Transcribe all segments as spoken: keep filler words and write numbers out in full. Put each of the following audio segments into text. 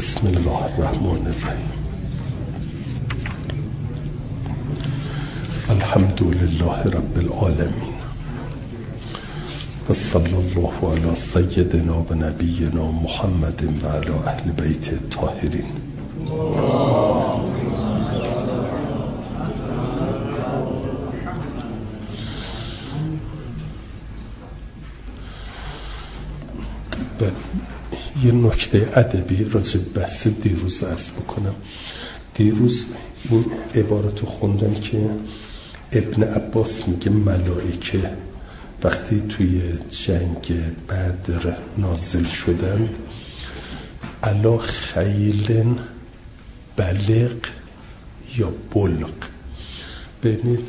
بسم الله الرحمن الرحیم. الحمد لله رب العالمین و صلی الله علی سیدنا و نبینا محمد و علی اهل بیت الطاهرین. یه نکته ادبی راجع به بحث دیروز عرض بکنم. دیروز این عبارت خوندم که ابن عباس میگه ملائکه وقتی توی جنگ بدر نازل شدن علا خیل بلغ یا بلغ. ببینید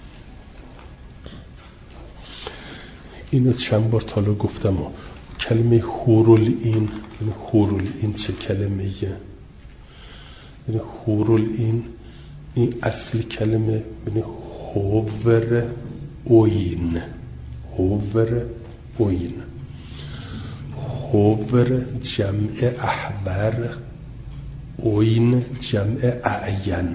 اینو چند بار تالا گفتم ها. کلمه حورالعین، حورالعین چه کلمه ایه؟ حورالعین این اصل کلمه بینه هوور اوین، هوور اوین، هوور جمع احور، اوین جمع اعین.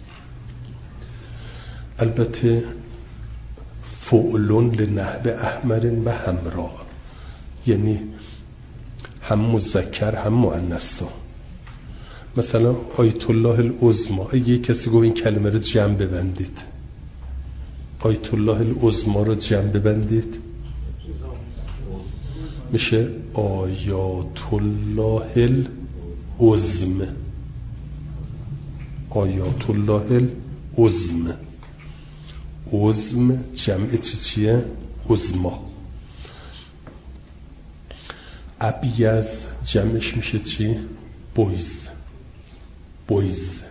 البته فعلون لنحو احمر و همرا، یعنی هم مذکر هم مؤنث. مثلا آیت الله العظما، اگه کسی گفت این کلمه رو جمع ببندید، آیت الله العظما رو جمع ببندید میشه آیات الله العظم، آیات الله العظم. عظم جمع چی چیه؟ عظما. ابیض جمعش میشه چی؟ بویز، بویز.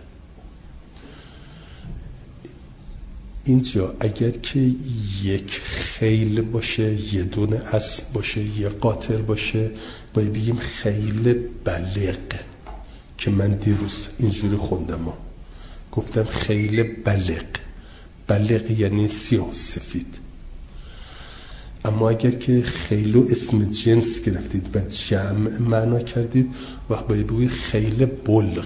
اینجا اگر که یک خیل باشه، یه دونه اسب باشه، یه قاطر باشه، باید بگیم خیل بلغ، که من دیروز اینجوری خوندم ها. گفتم خیل بلغ. بلغ یعنی سیاه و سفید. اما اگر که خیلو اسم جنس گرفتید و جمع معنا کردید وقت باید بگوید خیل بلغ.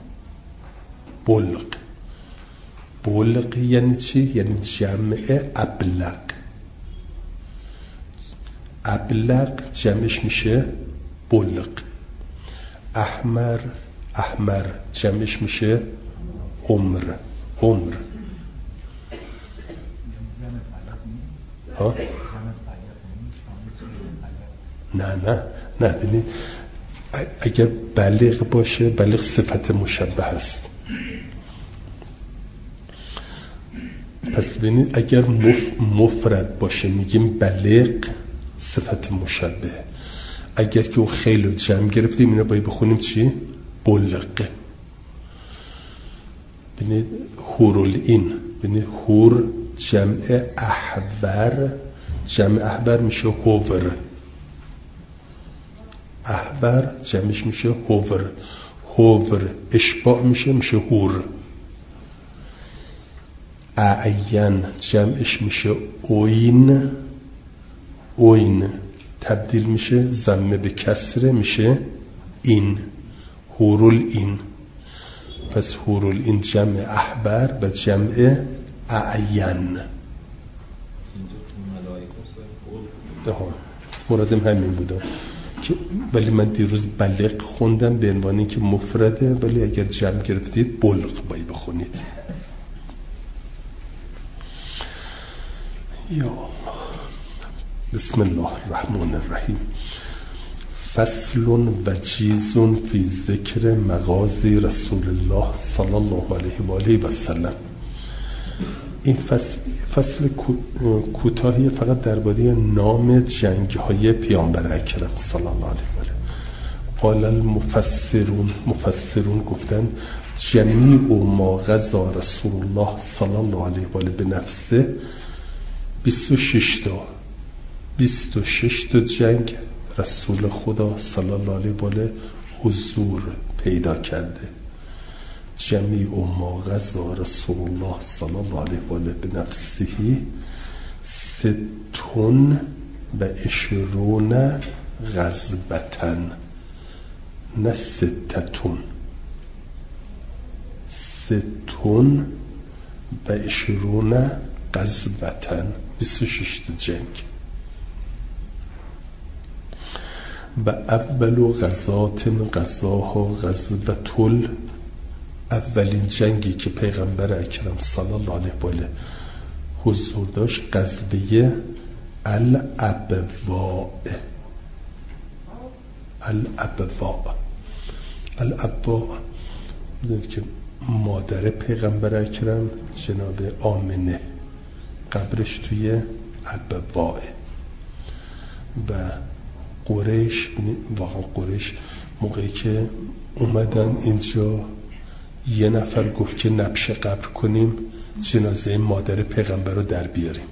بلغ بلغ یعنی چی؟ یعنی جمع ابلغ. ابلغ جمعش میشه بلغ. احمر، احمر جمعش میشه عمر، عمر. ها؟ نه نه نه ببینید اگر بلغ باشه، بلغ صفت مشبه است. پس ببینید اگر مف... مفرد باشه میگیم بلغ صفت مشبه. اگر که اون خیل و جمع گرفتیم اینا باید بخونیم چی؟ بلغ. ببینید حورالعین، ببینید حور جمع احبر، جمع احبر میشه هوور. احبر جمعش میشه هوور، هوور اشباع میشه میشه هور. اعین جمعش میشه اوین، اوین تبدیل میشه ضمه به کسره میشه این، حورالعین. پس حورالعین جمع احبر و جمع اعین. ده مرادم همین بوده که ولی من دیروز بلغ خوندم به عنوان اینکه مفرده، ولی اگر جمع گرفتید بلغ باید بخونید. یا بسم الله الرحمن الرحیم. فصل وجیز فی ذکر مغازی رسول الله صلی الله علیه و آله و سلم. این فصل فصل کوتاهی فقط درباره نام جنگ‌های پیامبر اکرم صلی الله علیه و آله. قال المفسرون، مفسرون گفتن جمیع ما غزا رسول الله صلی الله علیه و آله به نفسه بیست و شش تا بیست و شش تا جنگ رسول خدا صلی الله علیه و آله حضور پیدا کرده. جمیع ما غزا رسول الله صلی الله علیه و آله به نفسه ستون و اشرون غزبتن نه ستتون، ستون و اشرون غزوتن، بیست و شش جنگ. و اول غزات غزاها غزوة، اولین جنگی که پیغمبر اکرم صلی الله علیه و آله حضور داشت غزوه الابواء. الابواء الابواء میدونید که مادر پیغمبر اکرم جناب آمنه قبرش توی ابواء. و قریش، واقعا قریش موقعی که اومدن اینجا یه نفر گفت که نبش قبر کنیم جنازه مادر پیغمبر رو در بیاریم.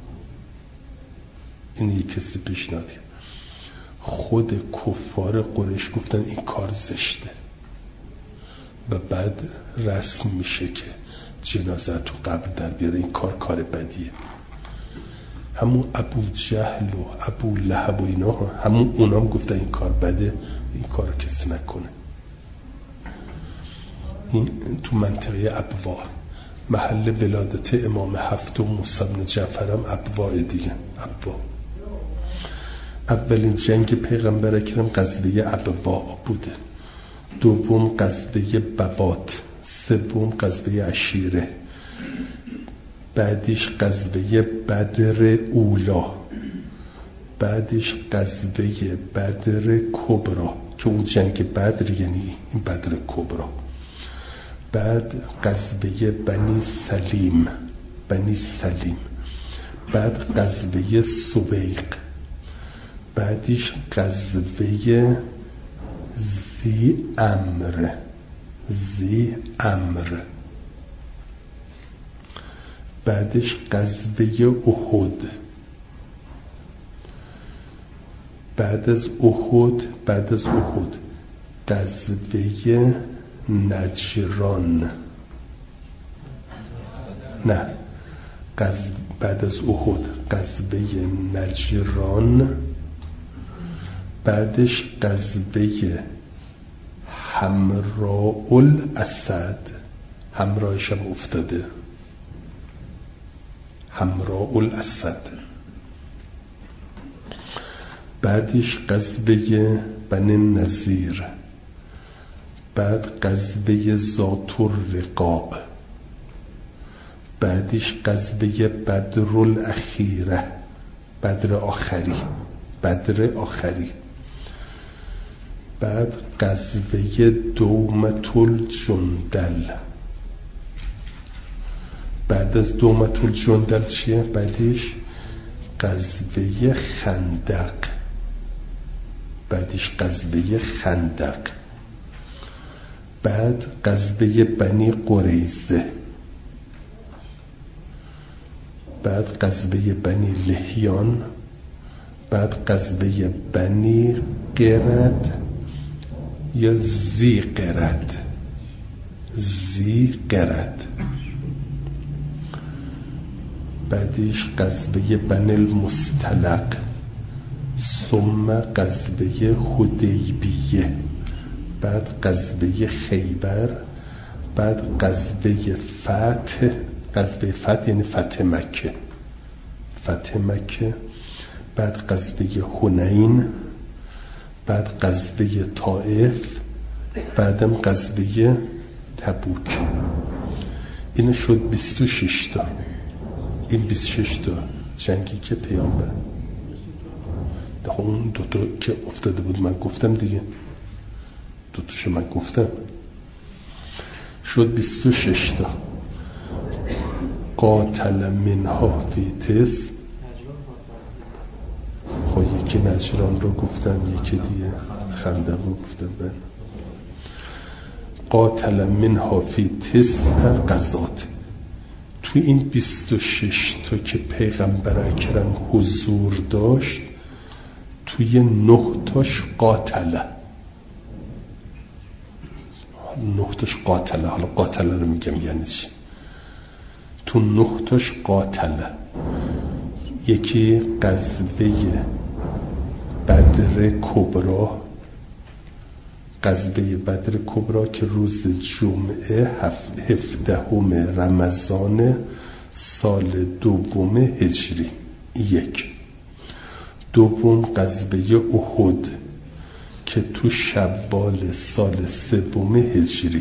این یک کسی پیشنهاد کرد. خود کفار قریش گفتن این کار زشته و بعد رسم میشه که جنازه تو قبر در بیاره، این کار کار بدیه. همون ابو جهل و ابو لهب و اینا همون اونام گفتن این کار بده، این کار رو کسی نکنه. این تو منطقه ابوا، محل ولادت امام هفت و موسی بن جعفر هم ابوا دیگه. ابوا اولین جنگ پیغمبر اکرم غزوه ابوا بوده، دوم غزوه بوات، سوم غزوه عشیره، بعدش غزوه بدر اولا، بعدش غزوه بدر کبرا که اون جنگ بدر یعنی این بدر کبرا، بعد غزوه بنی سلیم بنی سلیم، بعد غزوه سویق، بعدش غزوه زی امر زی امر بعدش غزوه احد، بعد از احد بعد از احد غزوه نجران، نه غز بعد از احد غزوه نجران، بعدش غزوه حمراء الاسد، همراهش هم افتاده، حمراء الاسد، بعدش غزوه بنی نذیر، بعد غزوه ذات الرقاع، بعدش غزوه بدر الاخیره، بدر آخری بدر آخری، بعد غزوه دومة الجندل، بعد از دومة الجندل چیه؟ بعدش غزوه خندق، بعدش غزوه خندق، بعد غزوه بنی قریظه، بعد غزوه بنی لحیان، بعد غزوه بنی قرد یا زی قرد زی قرد، بعدش غزوه بنی المصطلق، ثم غزوه حدیبیه، بعد غزوه خیبر، بعد غزوه فتح، غزوه فتح یعنی فتح مکه فتح مکه، بعد غزوه حنین، بعد غزوه طائف، بعدم غزوه تبوک. این شد بیست و شش تا. این بیست و شش تا جنگی که پیامبر ده اون دوتا که افتاده بود من گفتم دیگه، دوتاشو من گفتم، شد بیست و شش تا. قاتل منها فی تس، خب یکی نجران رو گفتم، یکی دیگه خندق رو گفتم. بله. قاتل منها فی تس غزات، توی این بیست و شش تا که پیغمبر اکرم حضور داشت توی نه تاش قاتله، نه تاش قاتله. حالا قاتله رو میگم یعنی چی. تو نه تاش قاتله، یکی غزوه بدر کبرا، غزوه بدر کبرا که روز جمعه هفدهم رمضان سال دوم هجری. یک. دوم غزوه احد که تو شوال سال سوم هجری.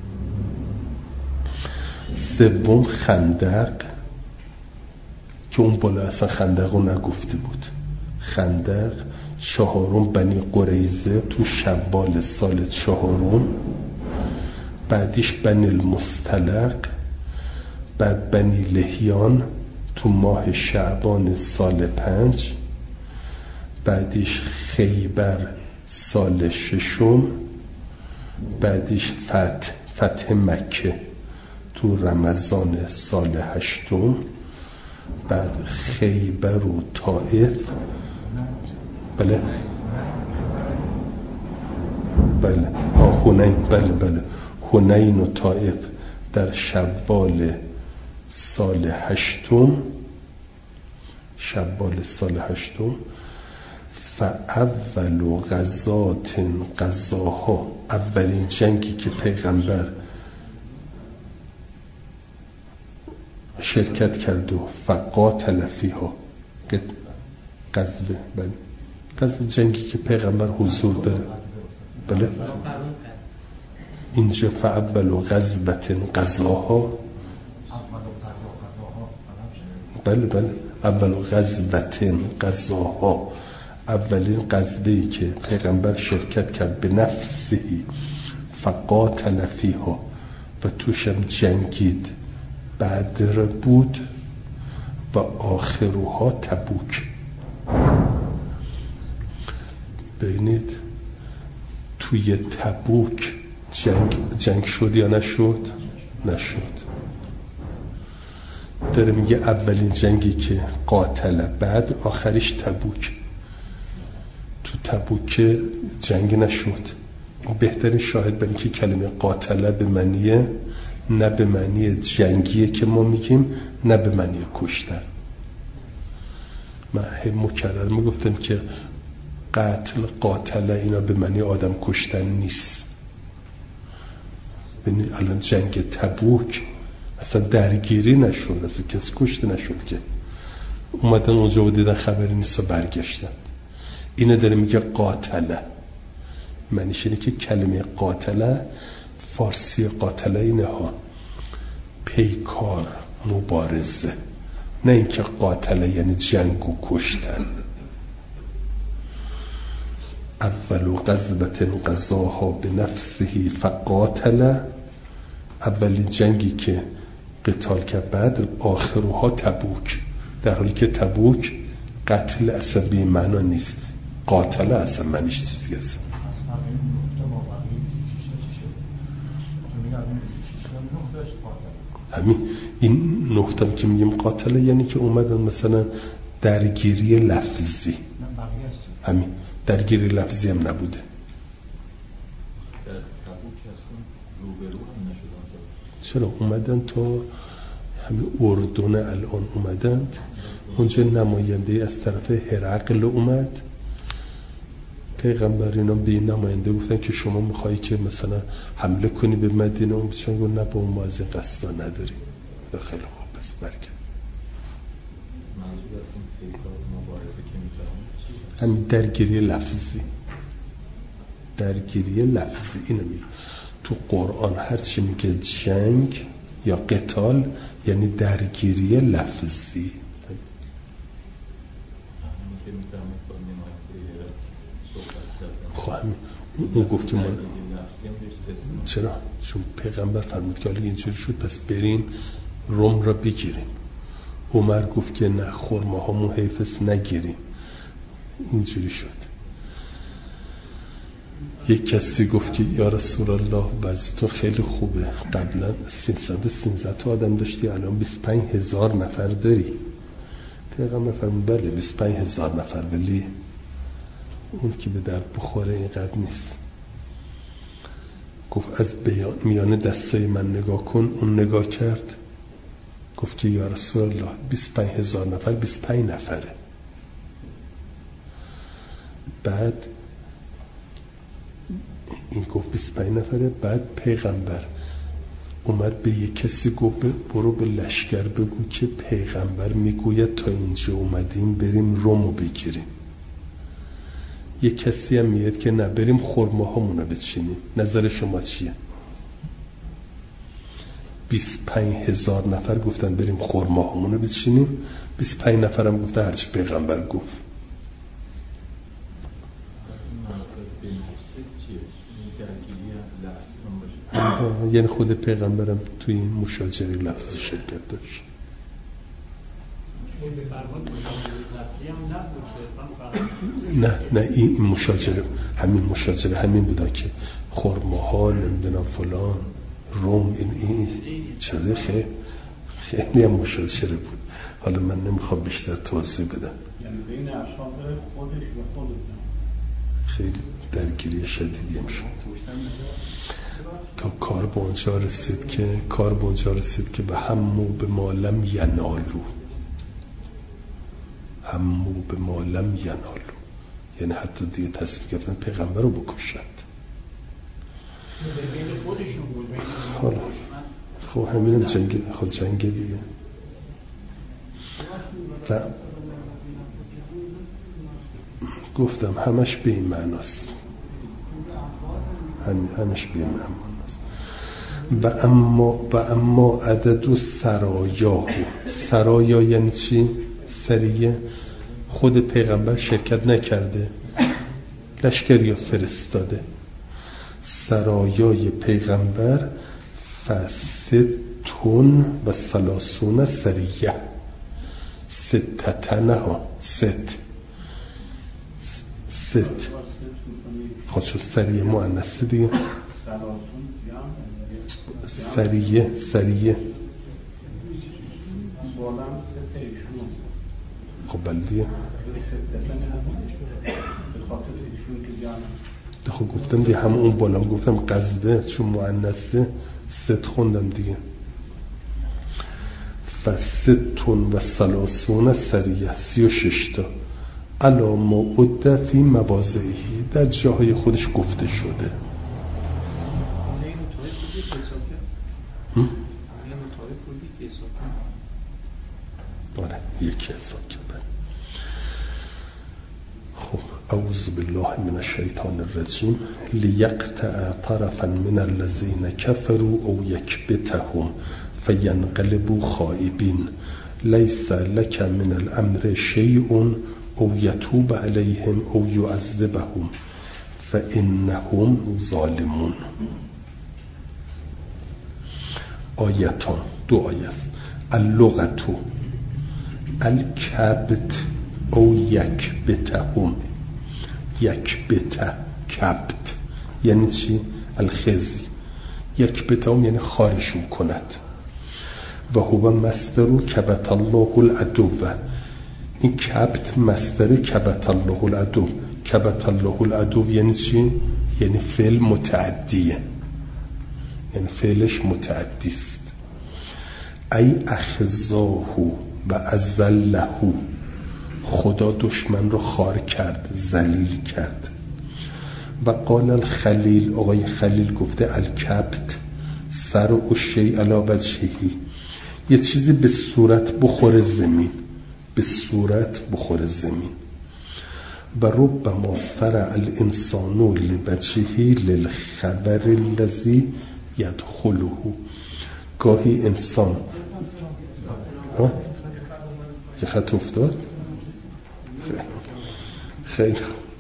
سوم خندق که اون بالا اصلا خندق رو نگفته بود. خندق چهارم بنی قریظه تو شوال سال چهارم، بعدیش بنی المصطلق، بعد بنی لحیان تو ماه شعبان سال پنج، بعدیش خیبر سال ششم، بعدیش فتح فتح مکه تو رمضان سال هشتم، بعد خیبر و طائف. بله بله ها حنین بله بله حنین و طائف در شوال سال هشتم، شوال سال هشتم. فاول غزات غزاها، اولین جنگی که پیغمبر شرکت کرد و فقاتل فیها، غزوه بله غزوه جنگی که پیغمبر حضور داره. بله اینجا فاول غزوة غزاها، بله بله اول غزوة غزاها، اولین غزوه‌ای که پیغمبر شرکت کرد به نفسهی، فقاتل فیها و توشم جنگید، بدر بود و آخرها تبوک. ببینید توی تبوک جنگ جنگ شد یا نشد؟ نشد. داره میگه اولین جنگی که قاتل، بعد آخریش تبوک. تو تبوک جنگ نشد. بهترین شاهد برای که کلمه قاتل به معنی نه به معنی جنگیه که ما میگیم، نه به معنی کشتن. من هم مکرر میگفتم که قتل قاتل اینا به معنی آدم کشتن نیست. ببینید الان جنگ تبوک اصلا درگیری نشد، اصلا کسی کشته نشد که اومدن اونجا و دیدن خبری نیست و برگشتن. اینه داره میگه قاتله، معنیش اینه که کلمه قاتله فارسی قاتله اینه ها، پیکار، مبارزه، نه اینکه قاتله یعنی جنگ و کشتن. اول غزوة غزاها به نفسه فقاتل، اولین جنگی که قتال کرد، بعد آخرها تبوک، در حالی که تبوک قتل اصلا به معنا نیست، قاتل اصلا معنیش چیزی هست. همین این نقطه که میگیم قاتل یعنی که اومدن مثلا درگیری لفظی، همین درگیری لفظی هم نبوده. چرا اومدن تا همین اردن الان اومدند، اونجا نماینده از طرف هرقل اومد، پیغمبر اینا به این نماینده گفتن که شما میخوایی که مثلا حمله کنی به مدینه؟ اون بچه‌ها گفت نه، با ما از این قصدا نداریم. خیلی خوب، پس برگرد. منظور از این پیکار مبارزه که میتونم همین درگیری لفظی، درگیری لفظی اینو میگه تو قرآن. هرچی میگه جنگ یا قتال یعنی درگیری لفظی. خب همین اون گفت که ما چرا؟ چون پیغمبر فرمود که حالا اینجوری شد پس بریم روم را بگیریم. عمر گفت که نه، خرماهامون حیفست نگیریم. اینجوری شد. یک کسی گفت که یا رسول الله وضعیتون خیلی خوبه، قبلا سیصد و سیزده تا آدم داشتی، الان بیست و پنج هزار نفر داری. پیغمبر فرمود بله بیست و پنج هزار نفر، ولی اون که به درد بخوره اینقدر نیست. گفت از میان دستای من نگاه کن. اون نگاه کرد، گفت که یا رسول الله بیست و پنج هزار نفر بیست و پنج نفره. بعد این گفت بیست و پنج نفره. بعد پیغمبر اومد به یک کسی گفت برو به لشکر بگو که پیغمبر میگوید تا اینجا اومدیم بریم رومو بگیریم. یک کسی هم میاد که نه بریم خرماهامونو بچینیم. نظر شما چیه؟ بیست و پنج هزار نفر گفتن بریم خرماهامونو بچینیم، بیست و پنج نفر هم گفتن هرچی پیغمبر گفت. یعنی خود پیغمبرم توی این مشاجره لفظی شرکت داشت. نه نه این, این مشاجره همین مشاجره همین بودن که خرماها نمیدونم فلان روم این این چرا خیلی خیلی هم مشاجره بود. حالا من نمیخوام بیشتر توضیح بدم. یعنی بین اصحاب خودش و خودش خیلی درگیری شدیدی هم شد تا کار به اونجا رسید که کار به اونجا رسید که به همو به مالم ینالو همو به مالم ینالو، یعنی حتی دیگه تصمیم گرفتن پیغمبر رو بکشند. حالا خب همینم جنگ خود جنگ دیگه. و گفتم همش به این معناست، هم همش به این معناست. و اما و اما عدد و سرایا سرایا یعنی چی؟ سریه. خود پیغمبر شرکت نکرده، لشکری فرستاده. سرایای پیغمبر فستون و سلاسون سریه، ستتنه ها ست ست خودشو سریه مؤنث دیگه. سریه سریه خب بلدیه. خب گفتم دیگه همون اون بالا گفتم غزوه چون مؤنثه ست خوندم دیگه. فستون و سلاسون سریه سی و شش تا علا ما عد فی مواضعه در جاهای خودش گفته شده. آره یکی حساب کرد. خب اعوذ بالله من الشیطان الرجیم. لیقطع طرفا من الذین کفروا او یکبتهم فینقلبوا خائبین لیس لک من الامر شیء او یتوب علیهم او یعذبهم فانهم ظالمون. آیتان دو آیه است. اللغتو الکبت او یکبتهم. یکبت کبت یعنی چی؟ الخزی. یکبتهم یعنی خارشون کند. و هو مصدر کبت الله العدو. این کبت مصدر کبت الله العدو. کبت الله العدو یعنی چی؟ یعنی فعل متعدیه، یعنی فعلش متعدی است. ای اخزاهو و ازلهو، خدا دشمن رو خار کرد، ذلیل کرد. و قال الخلیل، آقای خلیل گفته الکبت سر و شیء علی وجهه، یه چیزی به صورت بخوره زمین، به صورت بخوره زمین. و ربما سرع الانسان لوجهه للخبر الذی یدخله. گاهی انسان ها یه خط افتاد خیلی.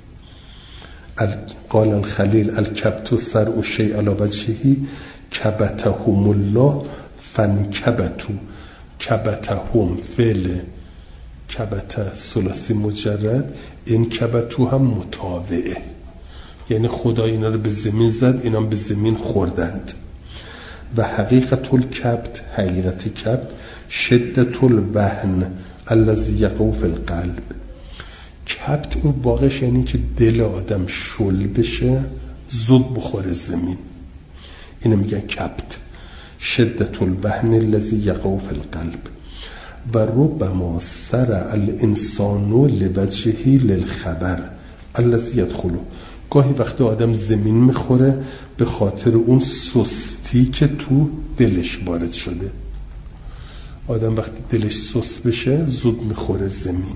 قال الخلیل الکبت سرع شیء علی وجهه کبتهم الله فانکبتوا. کبتهم فعل کبت ثلاثی مجرد، این کبتو هم متابعه، یعنی خدا اینا رو به زمین زد، اینا به زمین خوردند. و حقیقت الکبت، حقیقت کبت شدت الوهن الذی یقع فی القلب. کبت اون واقعش یعنی که دل آدم شل بشه، زود بخوره زمین، اینو میگن کبت. شدت الوهن الذی یقع فی القلب. و ربما سرع الانسان لوجهه للخبر الذی یدخله. گاهی وقتا آدم زمین میخوره به خاطر اون سستی که تو دلش وارد شده. آدم وقتی دلش سست بشه زود میخوره زمین.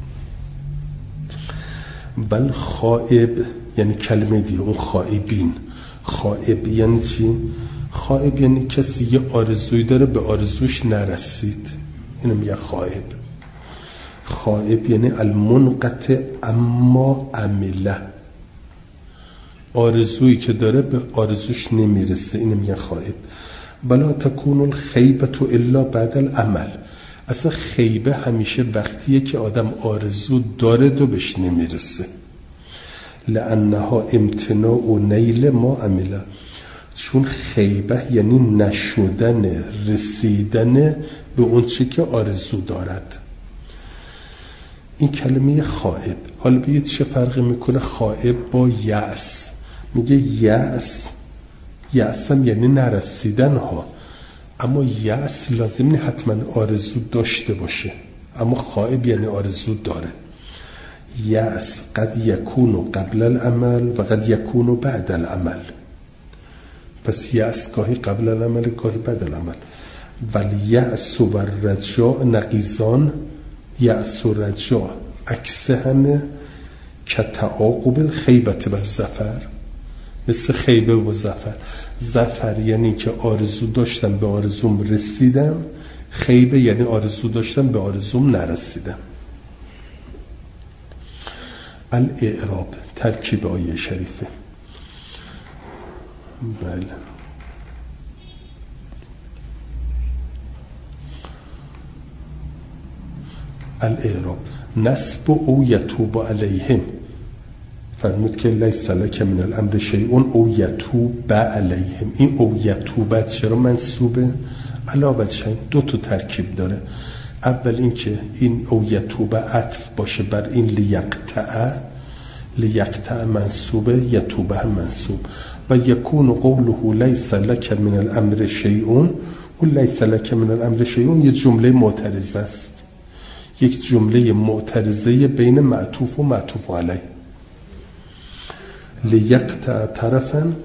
بل خائب یعنی کلمه دیگه اون خائبین. خائب یعنی چی؟ خائب یعنی کسی یه آرزویی داره به آرزوش نرسید، اینو میگه خائب. خائب یعنی المنقطع اما عمله، آرزویی که داره به آرزوش نمیرسه، اینو میگه خائب. بلا تکون الخیبة الا بعد العمل. اصلا خیبه همیشه وقتیه که آدم آرزو داره و بهش نمیرسه. لانها امتناع و نیل ما عمله. چون خیبه یعنی نشدن، رسیدن به اون چی که آرزو دارد. این کلمه خائب، حالا بگید چه فرقی میکنه خائب با یأس؟ میگه یأس، یأس هم یعنی نرسیدن ها، اما یأس لازم نیست حتما آرزو داشته باشه، اما خائب یعنی آرزو داره. یأس قد یکون قبل العمل و قد یکون بعد العمل. پس یأس گاهی قبل العمل گاهی بعد العمل. ولی یأس و رجاء نقیضان. یأس و رجاء عکس همه که تعاقب الخیبت و الظفر، مثل خیبه و ظفر. ظفر یعنی که آرزو داشتم به آرزوم رسیدم، خیبه یعنی آرزو داشتم به آرزوم نرسیدم. الاعراب ترکیب آیه شریفه. بله. الاعراب نسب او یتوب علیهم. فرمود که لیس لک من الامر شیء او یتوب علیهم. این او یتوب چرا منصوبه؟ علاوه شین دو تا ترکیب داره. اول این که این او یتوب عطف باشه بر این لیقطع، لیقطع منصوبه، یتوب هم منصوب. و یکون قوله لیس لک من الامر شیء، اون لیس لک من الامر شیء یه جمله معترضه است، یک جمله معترضه بین معطوف و معطوف علیه. لیقطع طرفا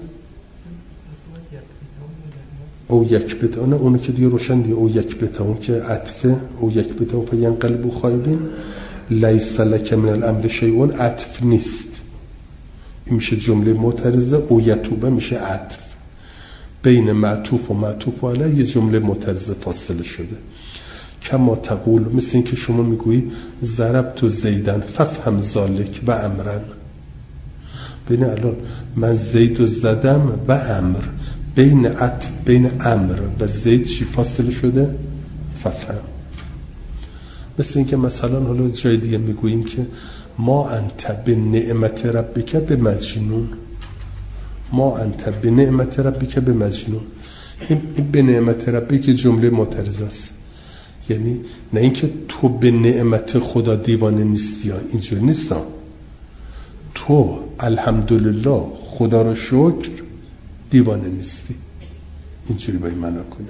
او یک بتانه، اونو که دیگه روشن دیگه، او یک بتانه که عطفه، او یک بتانه پا ینقلبو خائبین. لیس لک من الامر شیء عطف نیست، این میشه جمله معترضه. او یتوبه میشه عطف بین معطوف و معطوف علیه، یه جمله معترضه فاصله شده. کما تقول، مثل این که شما میگویی ضربت زیدن ففهم ذالک و امرن. بین الان من زید و زدم و امر، بین عطف بین امر و زید چی فاصله شده؟ ففهم. مثل این که مثلا حالا جای دیگه میگوییم که ما انت به نعمت ربک به مجنون، ما انت به نعمت ربک به مجنون. این به نعمت ربک جمله معترضه است، یعنی نه اینکه تو به نعمت خدا دیوانه نیستی، اینجوری نیستم، تو الحمدلله خدا رو شکر دیوانه نیستی، اینجوری باید معنا کنی.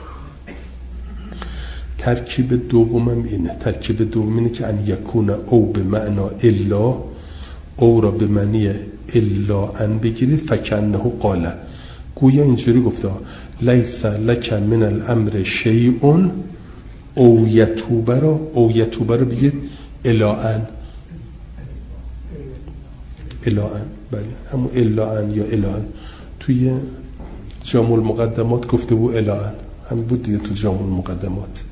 ترکیب دومم اینه، ترکیب دوم اینه که ان یکون او به معنا الا، او را به معنی الا ان بگیرید. فکنه قاله، گویا اینجوری گفته لیس لک من الامر شیء او یتوب را، او یتوب را بگید الا ان، الا ان، بله همون الا ان یا الا ان. توی جامع المقدمات گفته بود الا ان، هم بود دیگه تو جامع المقدمات.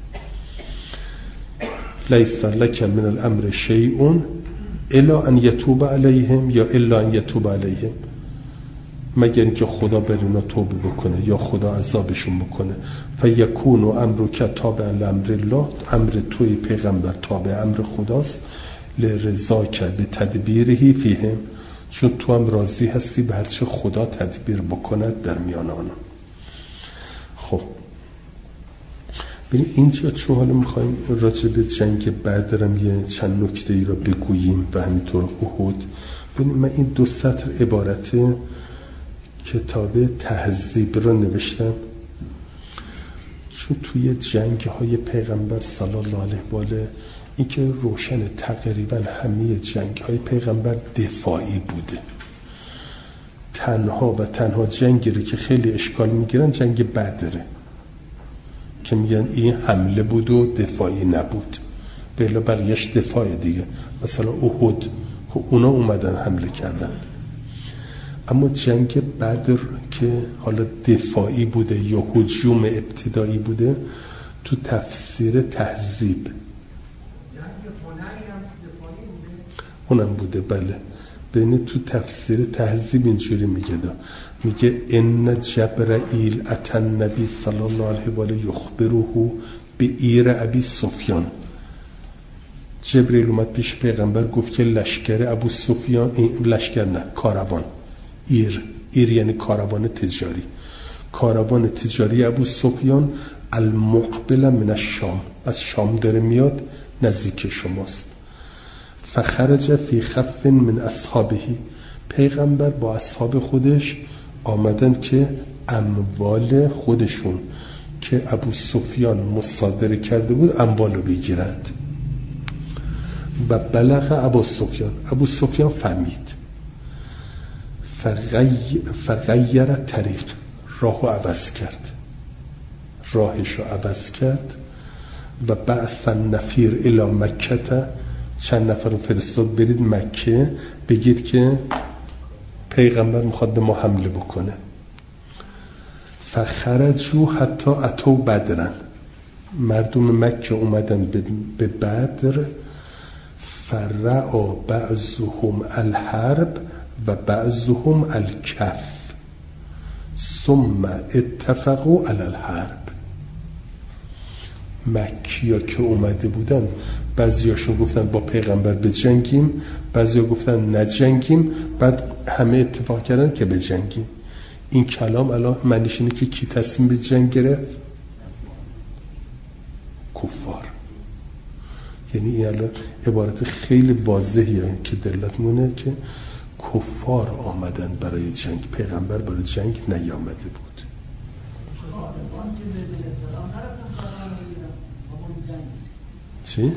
لیس لک من الامر شیء الا ان یتوب علیهم یا الا ان یتوب علیهم، مگر اینکه خدا بر اینا توبه بکنه یا خدا عذابشون بکنه. فیکون امرک تابع لامر الله، امر توی پیغمبر تابع امر خداست. لرضاک به تدبیره فیهم، چون تو هم راضی هستی به هر چه خدا تدبیر بکند در میان آنها. خب ببین اینجا چون حالا میخوایم راجع به جنگ بدرم یه چند نکته ای را بگوییم و همینطور احد. ببین من این دو سطر عبارت کتاب تهذیب را نوشتم، چون توی جنگ های پیغمبر صلی الله علیه و آله این که روشن تقریبا همه جنگ های پیغمبر دفاعی بوده، تنها و تنها جنگی رو که خیلی اشکال میگیرن جنگ بدره که میگن این حمله بود و دفاعی نبود، بلا بقیهش دفاع دیگه. مثلا احد خب اونا اومدن حمله کردن. اما جنگ بدر که حالا دفاعی بوده یا هجوم ابتدایی بوده، تو تفسیر تهذیب اونم بوده. بله بین تو تفسیر تهذیب اینجوری میگه دا. میگه ان جبرائیل اتى النبی صلی الله علیه و آله یخبره به ایر ابی سفیان. جبرئیل اومد پیش پیغمبر گفت که لشکر ابو سفیان، لشکر نه کاروان، ایر ایر یعنی کاروان تجاری، کاروان تجاری ابو سفیان المقبل من الشام، از شام داره میاد نزدیک شماست. فخرج فی خف من اصحابه، پیغمبر با اصحاب خودش آمدن که اموال خودشون که ابو سفیان مصادره کرده بود اموالو بگیرند. و بلغ ابو سفیان، ابو سفیان فهمید، فرغی فرغیر طریق، راهو عوض کرد، راهشو عوض کرد. و بعث النفیر الی مکه، چند نفر فرستاد برید مکه بگید که پیغمبر میخواد به ما حمله بکنه. فخرجوا حتی اتو بدرن، مردم مکه اومدن به بدر. فرعا بعضهم الحرب و بعضهم الکف ثم اتفقوا علی الحرب. مکی‌ها که اومده بودن بعضیاشون گفتن با پیغمبر به جنگیم، بعضیا گفتن نجنگیم، بعد همه اتفاق کردن که به جنگیم. این کلام الان معنیش اینه که کی تصمیم به جنگ گرفت؟ کفار. یعنی این الان عبارت خیلی واضحیه که دلت مونه که کفار آمدن برای جنگ، پیغمبر برای جنگ نیامده بود. چی؟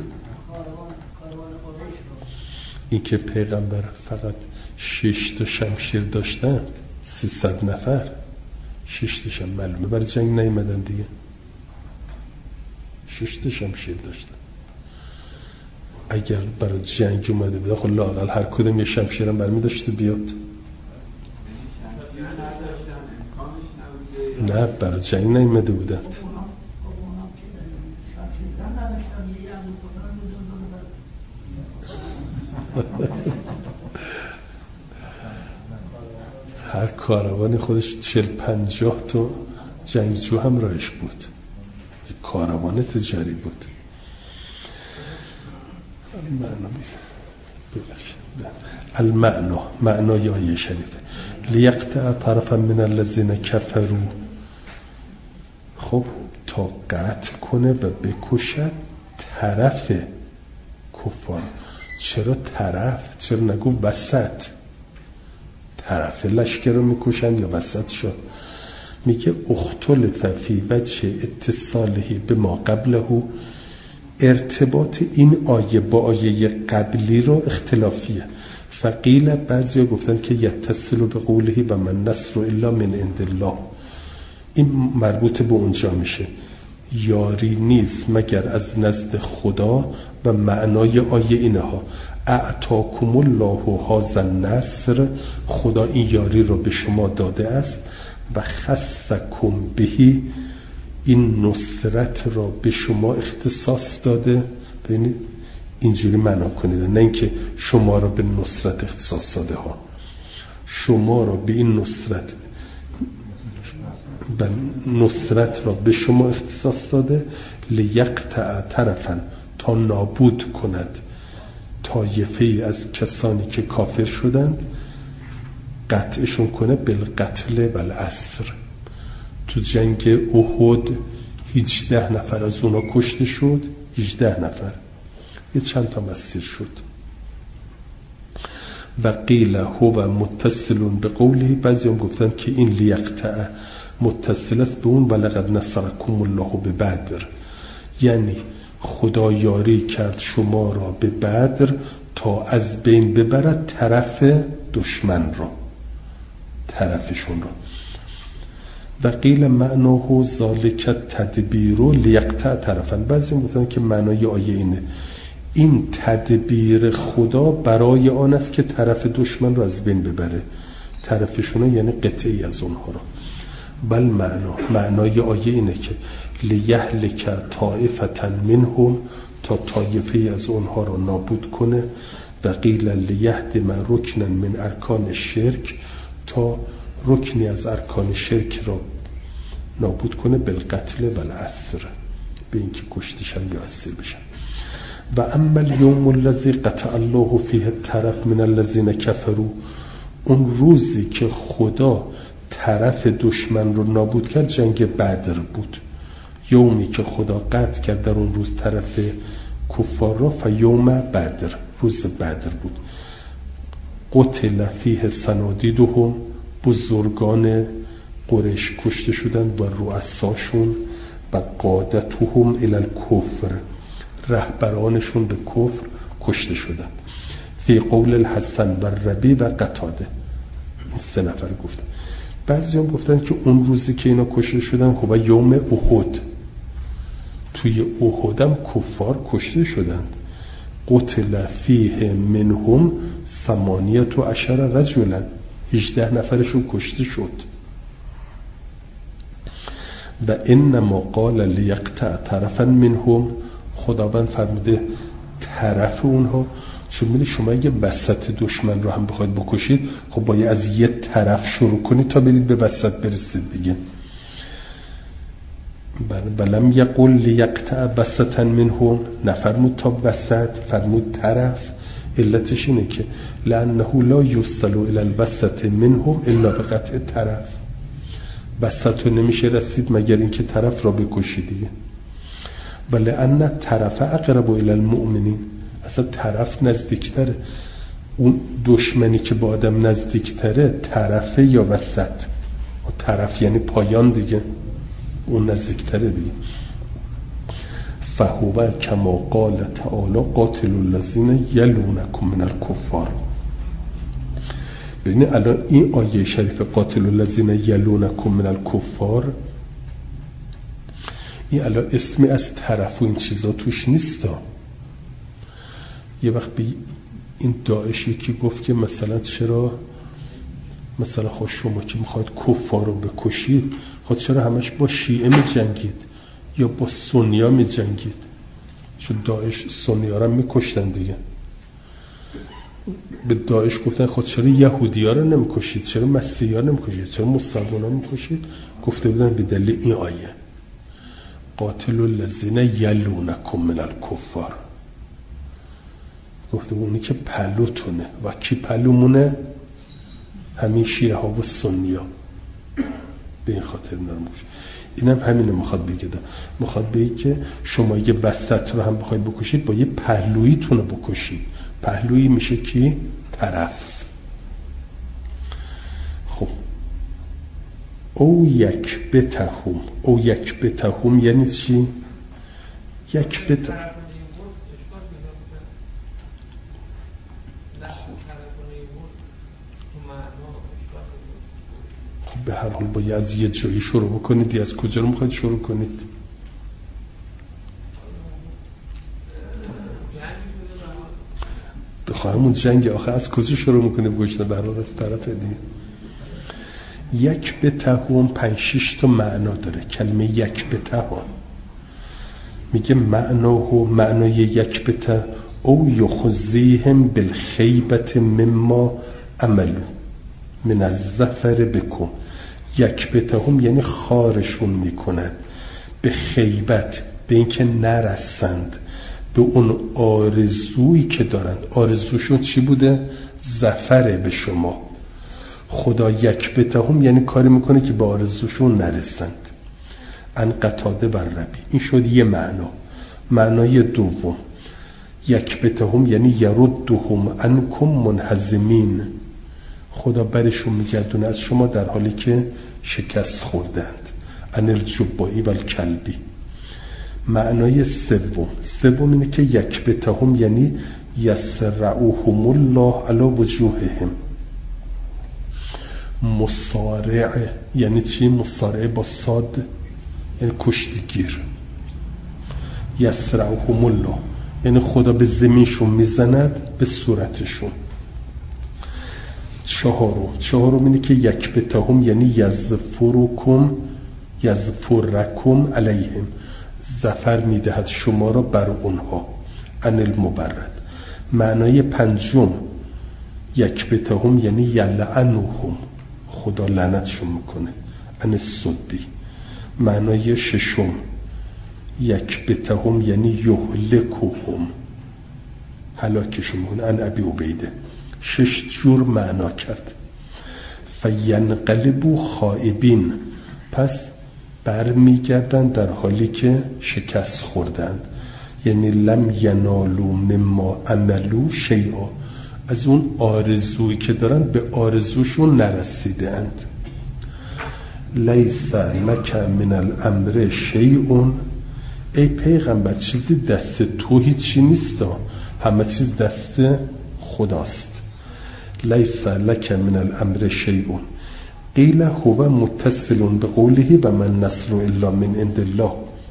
این که پیغمبر فقط شش تا شمشیر داشتند، سیصد نفر، شش تاشم معلومه برای جنگ نیامدن دیگه، شش تا شمشیر داشتن. اگر برای جنگ اومده بود خب لااقل هر کدوم یه شمشیرم برمی داشته بیاد. نه برای جنگ نیامده بودند. هر کاروانی خودش چل پنجاه تا جنگجو هم راهش بود، کاروان تجاری بود. المعنى معنای آیه شریفه لیقطع طرفا من الذین کفروا، خب تا قطع کنه و بکشد طرف کفار. چرا طرف؟ چرا نگو وسط؟ طرف لشکر رو میکشند یا وسط شد؟ میگه اختلف فی وجه اتصاله به ما قبله، ارتباط این آیه با آیه قبلی رو اختلافیه. فقیل بعضی ها گفتن که یتصل به قوله و من نصر الا من عند الله، این مربوط به اونجا میشه، یاری نیست مگر از نزد خدا. و معنای آیه اینها اعطاکم الله هذا النصر، خدا این یاری رو به شما داده است. و خصکم بهی، این نصرت را به شما اختصاص داده. ببینید اینجوری معنا کنید، نه اینکه شما را به نصرت اختصاص داده ها، شما را به این نصرت به نصرت را به شما اختصاص داده. لیقطع طرفا، تا نابود کند طایفه از کسانی که کافر شدند، قطعشون کنه بالقتل و الاسر. تو جنگ احد هجده نفر از اونا کشته شد، هجده نفر، یه چند تا مسیر شد. و قیل هو متصلون به قوله، بعضی هم گفتن که این لیقطع متصل است به اون ولقد نصرکم الله به بدر، یعنی خدا یاری کرد شما را به بدر تا از بین ببرد طرف دشمن را. طرفشون رو. و قیل معناه ذالک تدبیر لیقطع طرفا. بعضی گفتن که معنای آیه اینه، این تدبیر خدا برای آن است که طرف دشمن رو از بین ببره. طرفشون یعنی قطعی از اونها رو. بل معنا معنای آیه اینه که لیهلک طائفة منهم، تا طایفه از اونها رو نابود کنه. و قیل لیهدم رکنا من ارکان شرک، تا رکنی از ارکان شرک را نابود کنه، بالقتل و الاسر، به اینکه کشتشن یا اسیر بشن. و اما الیوم الذی قطع الله فیه الطرف من الذین کفروا، اون روزی که خدا طرف دشمن رو نابود کرد جنگ بدر بود. یومی که خدا قطع کرد در اون روز طرف کفار را، فیوم بدر، روز بدر بود. قتل فیه صنادیدهم، بزرگان قریش کشته شدند و رؤساشون، و قادتهم الی الکفر، رهبرانشون به کفر کشته شدند. فی قول الحسن و ربی و قتاده، این سه نفر گفتن. بعضی هم گفتن که اون روزی که اینا کشته شدن خب یوم احد، توی احد هم کفار کشته شدند. قتل فیه منهم ثمانیة عشر رجلا، هجده نفرشون کشته شد. و انما قال لیقطع طرفا منهم، خداوند فرموده طرف اونها، چون می‌بینید شما اگه وسط دشمن رو هم بخواید بکشید خب باید از یه طرف شروع کنید تا برید به وسط برسید دیگه. بلم یقول لیقطع وسطا منهم، نفرمود تا وسط، فرمود طرف. علتش اینه که لانه لا یوصل الی الوسط منهم الا بقطع طرف، وسط رو نمیشه رسید مگر اینکه طرف را بکشید دیگه. ولی ان طرف اقرب الی المؤمنین، اصلا طرف نزدیکتره. اون دشمنی که با آدم نزدیکتره طرفه یا وسط؟ طرف یعنی پایان دیگه، اون نزدیکتره دیگه. فهو کما قال تعالی قاتل الذین یلونکم من الکفار. ببینید الان این آیه شریف قاتل الذین یلونکم من الکفار، این الان اسمی از طرف و این چیزا توش نیستا. یه وقت بی این داعش یکی گفت که مثلا چرا مثلا خود شما که میخواید کفار رو بکشید، خود چرا همش با شیعه می جنگید یا با سنی ها می جنگید؟ چون داعش سنی ها رو میکشتن دیگه. به داعش گفتن خود چرا یهودی ها رو نمیکشید، چرا مسیحی ها نمیکشید، چرا مسلمان ها میکشید؟ گفته بودن به دلیل این آیه قاتل الذین یلونکم من الکفار. گفته اونی که پلوتونه، و کی پلومونه؟ همین شیعه ها و سنی ها. به این خاطر نرموش. اینم همینه میخواد بگه، میخواد بگه که شما یه وسط رو هم بخواید بکشید با یه پهلویتون رو بکشید. پهلویی میشه کی؟ طرف. خب او یک بتهم، او یک بتهم یعنی چی؟ یک بتهم به هر حال باید از یه جایی شروع بکنید. از کجا رو میخواید شروع کنید؟ همون جنگ آخه از کجا شروع میکنه بگوشتن؟ به هر حال از طرف دیگه. یک به تهم پنج شش تا معنا داره کلمه یک به تهم. میگه معناه و معنای یک به ته او یخزیهم بالخیبت مما عملو من الظفر بکن. یک به تهم یعنی خارشون میکند به خیبت، به اینکه نرسند به اون آرزویی که دارند. آرزوشون چی بوده؟ ظفر به شما. خدا یک به تهم یعنی کاری میکنه که به آرزوشون نرسند. ان قتاده بر ربی. این شد یه معنا. معنای دوم یک به تهم یعنی یردهم انکم منهزمین. خدا برشون میگردونه از شما در حالی که شکست خوردند. ان الجبائی و الکلبی. معنای سوم سوم اینه که یک به تهم یعنی یسرعوهم الله علی وجوههم. مصارع یعنی چی؟ مصارع با صاد یعنی کشتیگیر. یسرعهم الله یعنی خدا به زمینشون میزند به صورتشون. چهارم چهارم اینه که یکبتهم یعنی یظفرکم یظفرکم علیهم، ظفر میدهد شما را بر اونها. عن المبرد. معنای پنجم یکبتهم یعنی یلعنهم، خدا لعنتشون میکنه. عن السدی. معنای ششم یکبتهم یعنی یهلکهم، هلاکشون میکنه. عن ابی عبیده. شش جور معنا کرد. فینقلبوا خائبین، پس برمیگردن در حالی که شکست خوردند. یعنی لم ینالوا مما عملوا شیئا، از اون آرزویی که دارن به آرزوشون نرسیده اند. لیس لک من الامر شیء، ای پیغمبر چیزی دست تو هیچی نیست، همه چیز دست خداست. لیس لک من الامر شیء قیل هو متصل به قوله و من نصر الا من عند الله.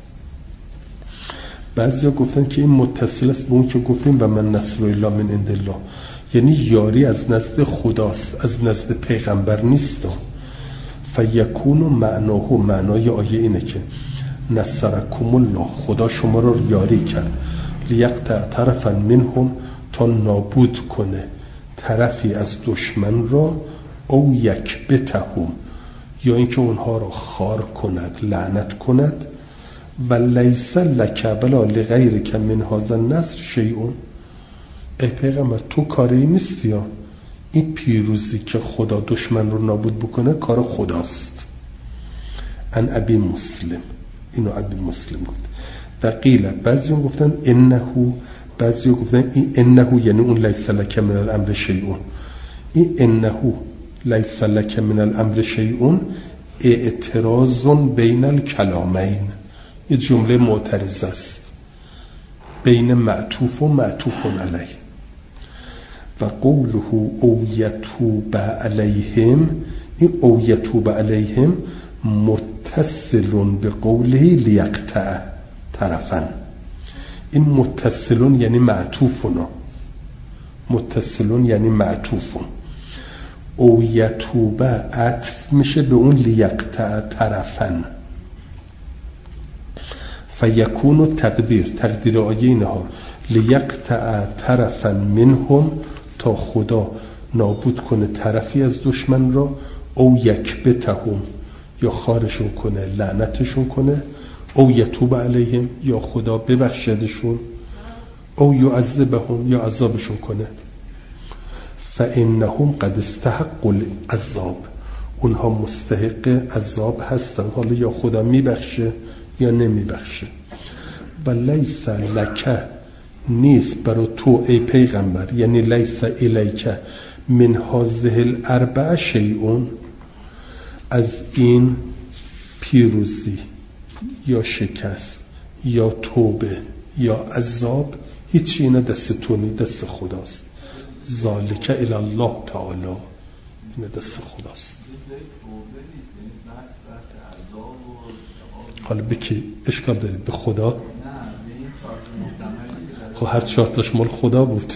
بعضیا گفتن که این متصل است به اون که گفتیم و من نصر الا من عند الله، یعنی یاری از نزد خداست، از نزد پیغمبر نیست. فیکون معناه، معنای آیه اینه که نصرکم الله، خدا شما را یاری کرد. لیقطع طرفا منهم، تا نابود کنه طرفی از دشمن را. او یکبتهم، یا اینکه اونها را خار کند، لعنت کند. و لیس لک بلا لغیرک من هذا النصر شیء، ای پیغمبر تو کاری نیستی، یا این پیروزی که خدا دشمن رو نابود بکنه کار خداست. ان ابی مسلم، اینو ابی مسلم گفت. و قیل، بعضی هم گفتن انه، بعضی هم گفتن این انه یعنی اون لیس لک من الامر شیء. این انه لیس لک من الامر شیء اعتراض بین الکلامین، یه جمله معترض است بین معطوف و معطوف علیه. و قوله او یتوب علیهم، این او یتوب علیهم متصل به قوله لیقطع طرفا. این متصلون یعنی معطوفنا، متصلون یعنی معطوفون. او یتوب عطف میشه به اون لیقطع طرفا. فیکون تقدیر، تقدیر آیه اینها لیقطع طرفا منهم، تا خدا نابود کنه طرفی از دشمن را. او یکبتهم، یا خارشون کنه، لعنتشون کنه. او یتوب علیهم، یا خدا ببخشدشون. او یعذبهم، یا عذابشون کنه. فانهم قد استحقوا العذاب، اونها مستحق عذاب هستن، حالا یا خدا میبخشه یا نمیبخشه. و لیس لک، نیست برای تو ای پیغمبر، یعنی لیس الیک من هذه الاربع شیء، از این پیروزی یا شکست یا توبه یا عذاب هیچی، اینا دست تو نیست، دست خداست. ذالک الی الله تعالی، این دست خداست. حالا به کی اشکال دارید؟ به خدا؟ خب هر چهار تاش مال خدا بود.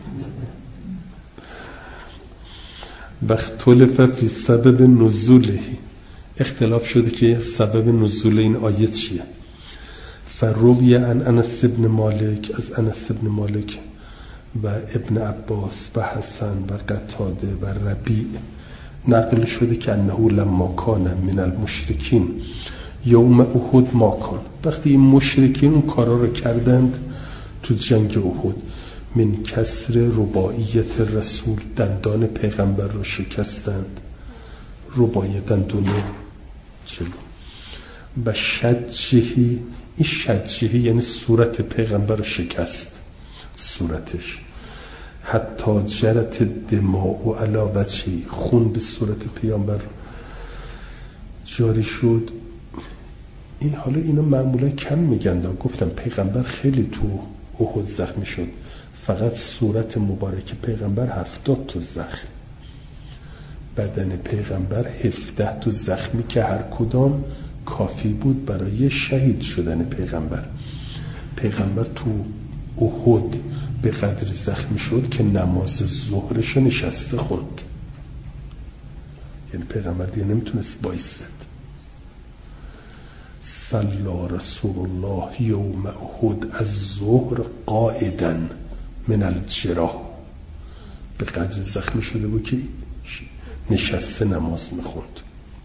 واختلف فی سبب نزوله، اختلاف شده که سبب نزول این آیه چیه. فروی عن انس بن مالک، از انس بن مالک و ابن عباس و حسن و قتاده و ربیع نقل شده که انه لما کان من المشرکین یوم احد ما کان، وقتی این مشرکین اون کارا رو کردند تو جنگ احد، من کسر رباعیت رسول، دندان پیغمبر رو شکستند. رباعیه دندون چلو. و شجهی، این شجهی یعنی صورت پیغمبر رو شکست، صورتش. حتی جرت دماء و علی وجهی، خون به صورت پیغمبر جاری شد. این حالا اینا معمولا کم میگن، گفتم پیغمبر خیلی تو احد زخمی شد، فقط صورت مبارک پیغمبر هفتاد تا زخم. بدن پیغمبر هفده تا زخمی که هر کدام کافی بود برای شهید شدن پیغمبر. پیغمبر تو احد به قدر زخمی شد که نماز ظهرش نشسته خوند. یعنی پیغمبر دیگه نمیتونست بایستد. صلی رسول الله یوم احد از ظهر قائدا من الجراح. به قدر زخمی شده بود که نشسته نماز میخوند،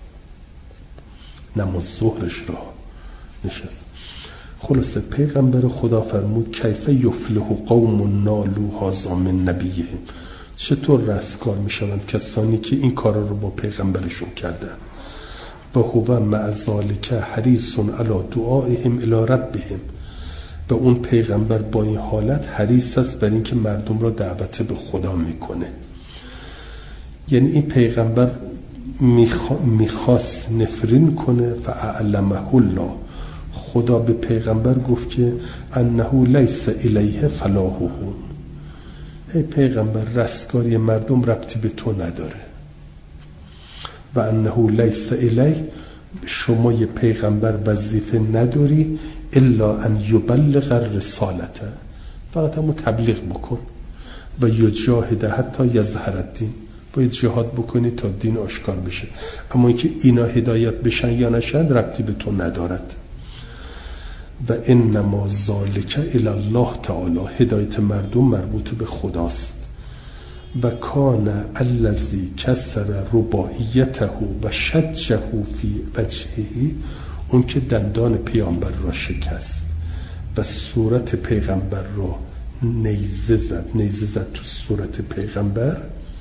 نماز ظهرش را نشست. خلاصه پیغمبر خدا فرمود کیف یفلح قوم نالوا هذا من نبیهم، چطور رستگار میشوند کسانی که این کارا رو با پیغمبرشون کردن. و هو مع ذلک حریص علی دعائهم الی ربهم، و اون پیغمبر با این حالت حریص است بر اینکه مردم را دعوت به خدا میکنه. یعنی این پیغمبر میخواست نفرین کنه فاعلمه الله، خدا به پیغمبر گفت که انه لیس الیه فلاحهم، ای پیغمبر رستگاری مردم ربطی به تو نداره. و انه لیس الیه، شما یه پیغمبر وظیفه نداری الا ان یبلغ الرسالته، فقط همون تبلیغ بکن. و یجاهد حتی یظهر الدین، باید جهاد بکنی تا دین آشکار بشه. اما اینکه اینا هدایت بشن یا نشن ربطی به تو ندارد. و انما ذالک الی الله تعالی، هدایت مردم مربوط به خداست. و کان الذی کسر رباعیته و شجه فی وجهه، اون که دندان پیامبر را شکست و صورت پیغمبر را نیزه زد، نیزه زد تو صورت پیغمبر،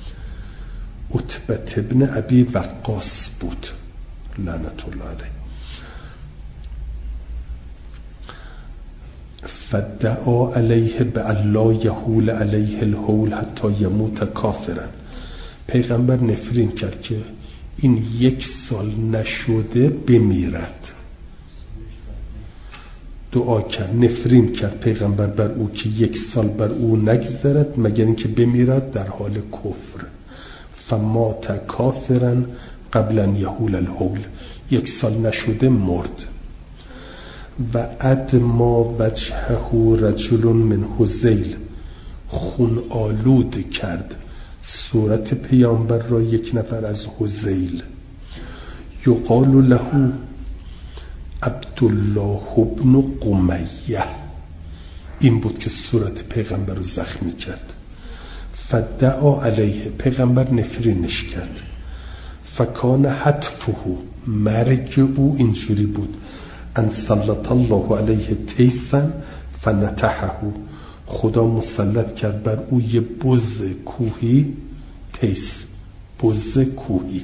عتبه ابن ابی وقاص بود لعنت الله علیه. فدعا علیه به الله یحول علیه الحول حتی یموت کافرا. پیغمبر نفرین کرد که این یک سال نشده بمیرد. دعا کرد، نفرین کرد پیغمبر بر او که یک سال بر او نگذرد مگر اینکه بمیرد در حال کفر. فمات کافرا قبل ان یحول الحول، یک سال نشده مرد. و ادما وجهه رجل من هذیل، خون آلود کرد صورت پیامبر را یک نفر از هذیل. یقال له عبدالله ابن قمیه، این بود که صورت پیغمبر رو زخمی کرد. فدعا علیه، پیغمبر نفرینش کرد. فکان حتفه، مرگ او اینجوری بود، ان سلط الله علیه تیسا فنتحه، خدا مسلط کرد بر او یه بز کوهی، تیس بز کوهی،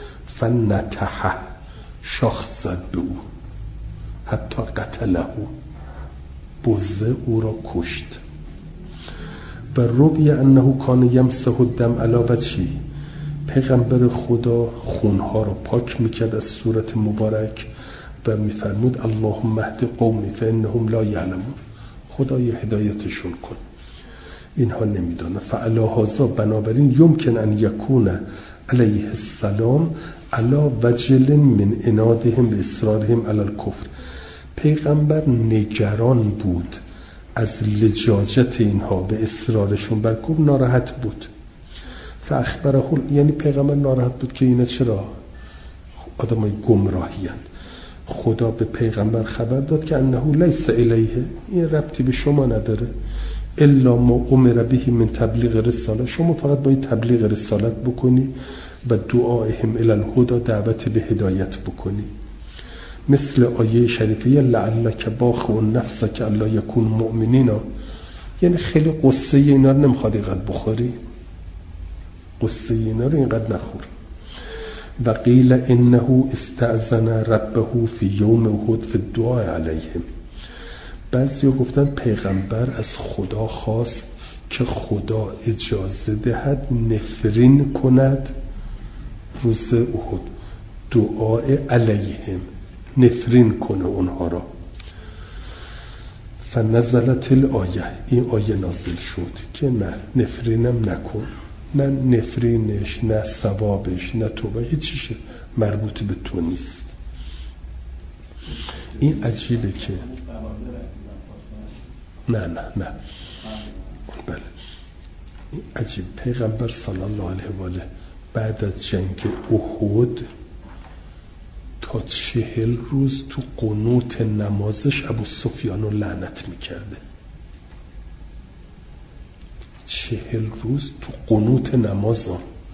فنتحه شاخ زد به او، حتی قتله، بز او را کشت. و روی انه کان یمسح الدم علی وجهه، پیغمبر خدا خونها را پاک میکرد از صورت مبارک و میفرمود اللهم اهد قومی فانهم لا یعلمون، خدای هدایتشون کن، اینها نمیدانه. فعلی هذا، بنابراین یمکن ان یکون علیه السلام علی وجل من عنادهم و اصرارهم علی الکفر، پیغمبر نگران بود از لجاجت اینها به اصرارشون بر کفر، ناراحت بود. فاخبره، یعنی پیغمبر ناراحت بود که اینا چرا آدمای گمراهی هستند. خدا به پیغمبر خبر داد که انه لیس الیه، این ربطی به شما نداره، الا ما امر به من تبلیغ رساله، شما فقط باید تبلیغ رسالت بکنی و دعائهم الی الهدى، دعوت به هدایت بکنی. مثل آیه شریفه لعلک باخع نفسک الا یکون مؤمنین، یعنی خیلی قصه اینا رو نمیخواد اینقدر بخوری، قصه اینا رو اینقدر نخور. و قیل انه استأذن ربه فی یوم احد فی الدعاء علیهم، بعضی گفتن پیغمبر از خدا خواست که خدا اجازه دهد نفرین کند روز احد، دعای علیهم، نفرین کنه اونها را. فنزلت الآیه، این آیه نازل شد که نه، نفرینم نکن، نه نفرینش، نه ثوابش، نه توبه، هیچیش مربوط به تو نیست. این عجیبه که نه نه نه بله این عجیب. پیغمبر صلی الله علیه و آله بعد از جنگ احد تا چهل روز تو قنوت نمازش ابو سفیان رو لعنت میکرده. چهل روز تو قنوت نماز.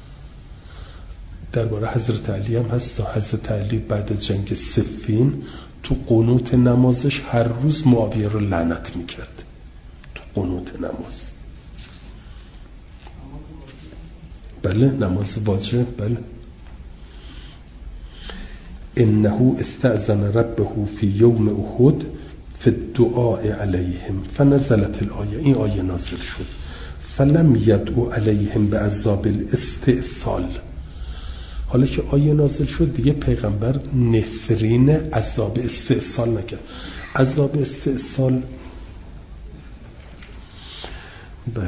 درباره حضرت علی هم هست. حضرت علی بعد از جنگ صفین تو قنوت نمازش هر روز معاویه رو لعنت میکرد تو قنوت نماز. بله نماز واجب. بله انه استأذن ربه فی یوم احد فی الدعاء علیهم فنزلت الآیه. این آیه نازل شد. فلم یدعو علیهم به عذاب الاستئصال. حالا که آیه نازل شد دیگه پیغمبر نفرین عذاب استئصال نکرد. عذاب استئصال بله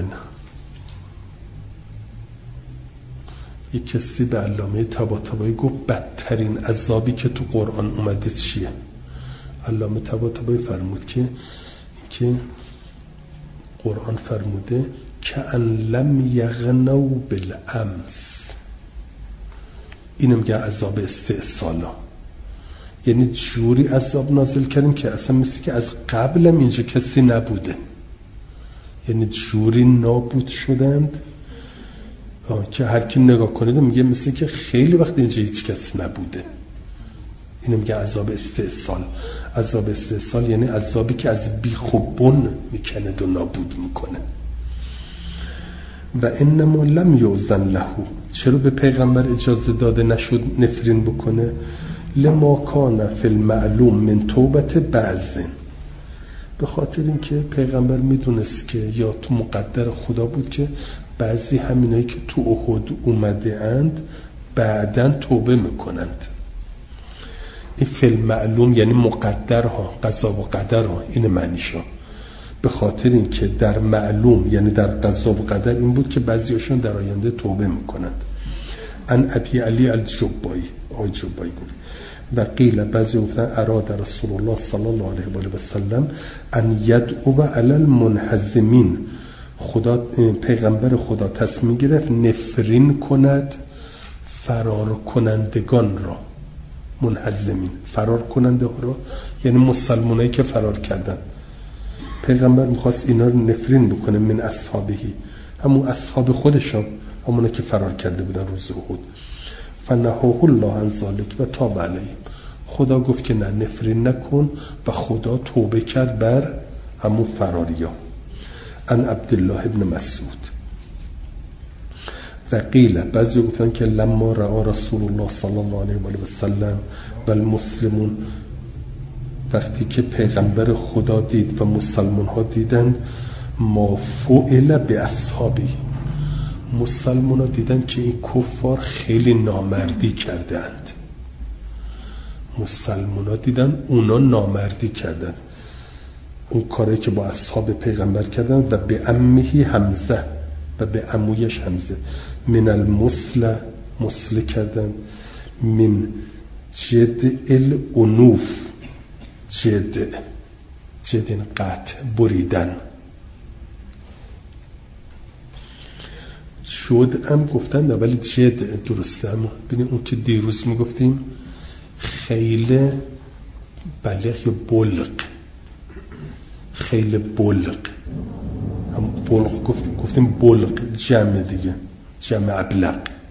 یک کسی به علامه طباطبایی گفت بدترین عذابی که تو قرآن اومده چیه؟ علامه طباطبایی فرمود که که قرآن فرموده که ان لم یغنوا بالامس. اینو میگه عذاب استئصالا. یعنی جوری عذاب نازل کردیم که اصلا مثل که از قبلم اینجا کسی نبوده. یعنی جوری نابود شدند که هر کی نگاه کنید میگه مثل که خیلی وقت اینجا هیچ کس نبوده. اینو میگه عذاب استئصال. عذاب استئصال یعنی عذابی که از بیخ و بن میکنه و نابود میکنه. و انما لم یؤذن له. چرا به پیغمبر اجازه داده نشد نفرین بکنه؟ لما کان فی المعلوم من توبت بعض. به خاطر اینکه پیغمبر میدونست که یا تو مقدر خدا بود که بعضی همینایی که تو احد اومده اند بعداً توبه میکنند. این فی المعلوم یعنی مقدرها، قضا و قدرها. این معنیشا. به خاطر اینکه در معلوم یعنی در قضا و قدر این بود که بعضیاشون در آینده توبه میکنند. ان ابی علی الجبایی آی جبایی گفت و قیل بعضی گفتن اراد رسول الله صلی الله علیه و آله و سلم ان یدعو علی المنحزمین. خدا پیغمبر خدا تصمیم گرفت نفرین کند فرار کنندگان را. منحزمین فرار کننده ها را یعنی مسلمانایی که فرار کردن. پیغمبر میخواست اینا رو نفرین بکنه من اصحابهی، همون اصحاب خودشان، همونه که فرار کرده بودن روز احد. فنهاه الله عن ذلک و تاب علیهم. خدا گفت که نه نفرین نکن و خدا توبه کرد بر همون فراریا. ان عبدالله ابن مسعود و قیل بعضی گفتن که لما رأى رسول الله صلی الله علیه و سلم و المسلمون، وقتی که پیغمبر خدا دید و مسلمان ها دیدند ما فعل به اصحابی، مسلمان ها دیدن که این کفار خیلی نامردی کردند. مسلمان ها دیدن اونا نامردی کردند، اون کاری که با اصحاب پیغمبر کردن. و به عمه حمزه و به عمویش حمزه من المسل مسل کردن من جد الانوف. جد جد این قطع بریدن. شد هم گفتن ولی جد درسته. اما ببینید اون که دیروز میگفتیم خیلی بلغ یا بلغ، خیلی بلغ، هم بلغ گفتیم گفتیم بلغ جمع دیگه، جمع ابلغ.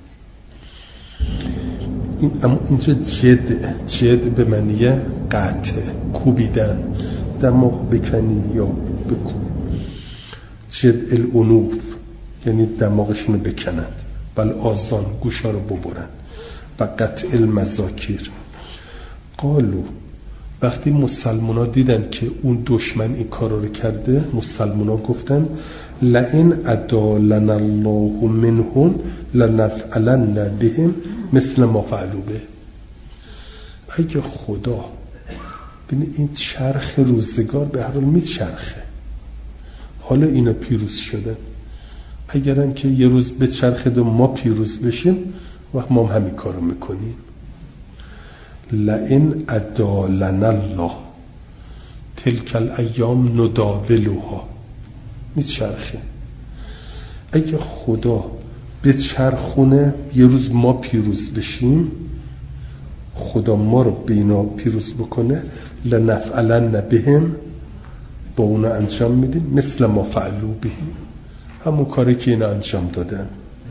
این اما اینجا جد جد به معنی قطع، کوبیدن، دماغ بکنی یا بکوب. جد الانوف یعنی دماغشون بکنند، بل آذان گوشا رو ببرند. و قطع المذاکیر. قالو وقتی مسلمان ها دیدن که اون دشمن این کار رو کرده، مسلمان ها گفتن لئن ادالنا الله منهم لنفعلن بهم مثل ما فعلوا به. اگه خدا ببین این چرخ روزگار به هر حال میچرخه، حالا اینا پیروز شدن، اگرم که یه روز به چرخد و ما پیروز بشیم وقت ما هم همین کارو میکنیم. لئن ادالنا الله تلک الایام نداولوها، میچرخه. اگه خدا به چرخونه یه روز ما پیروز بشیم، خدا ما رو به اینا پیروز بکنه، لنفعلن بهم، با اونا انجام میدیم مثل ما فعلو بهم، همون کاری که اینا انجام دادن.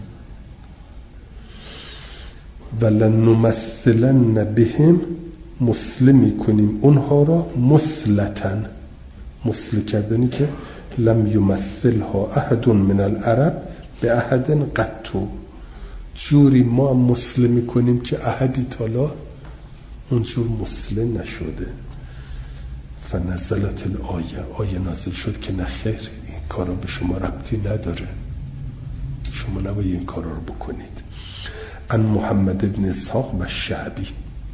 ولنمثلن بهم، مسلمی کنیم اونها را، مسلتن، مسل کردنی که لم یمثلها احد من العرب به احد قطو، جوری ما مسلمی کنیم که احدی تالا اونجور مسلم نشده. فنزلت الآیه، آیه نازل شد که نه خیر، این کارا به شما ربطی نداره، شما نباید این کارا رو بکنید. ان محمد ابن اسحاق و شعبی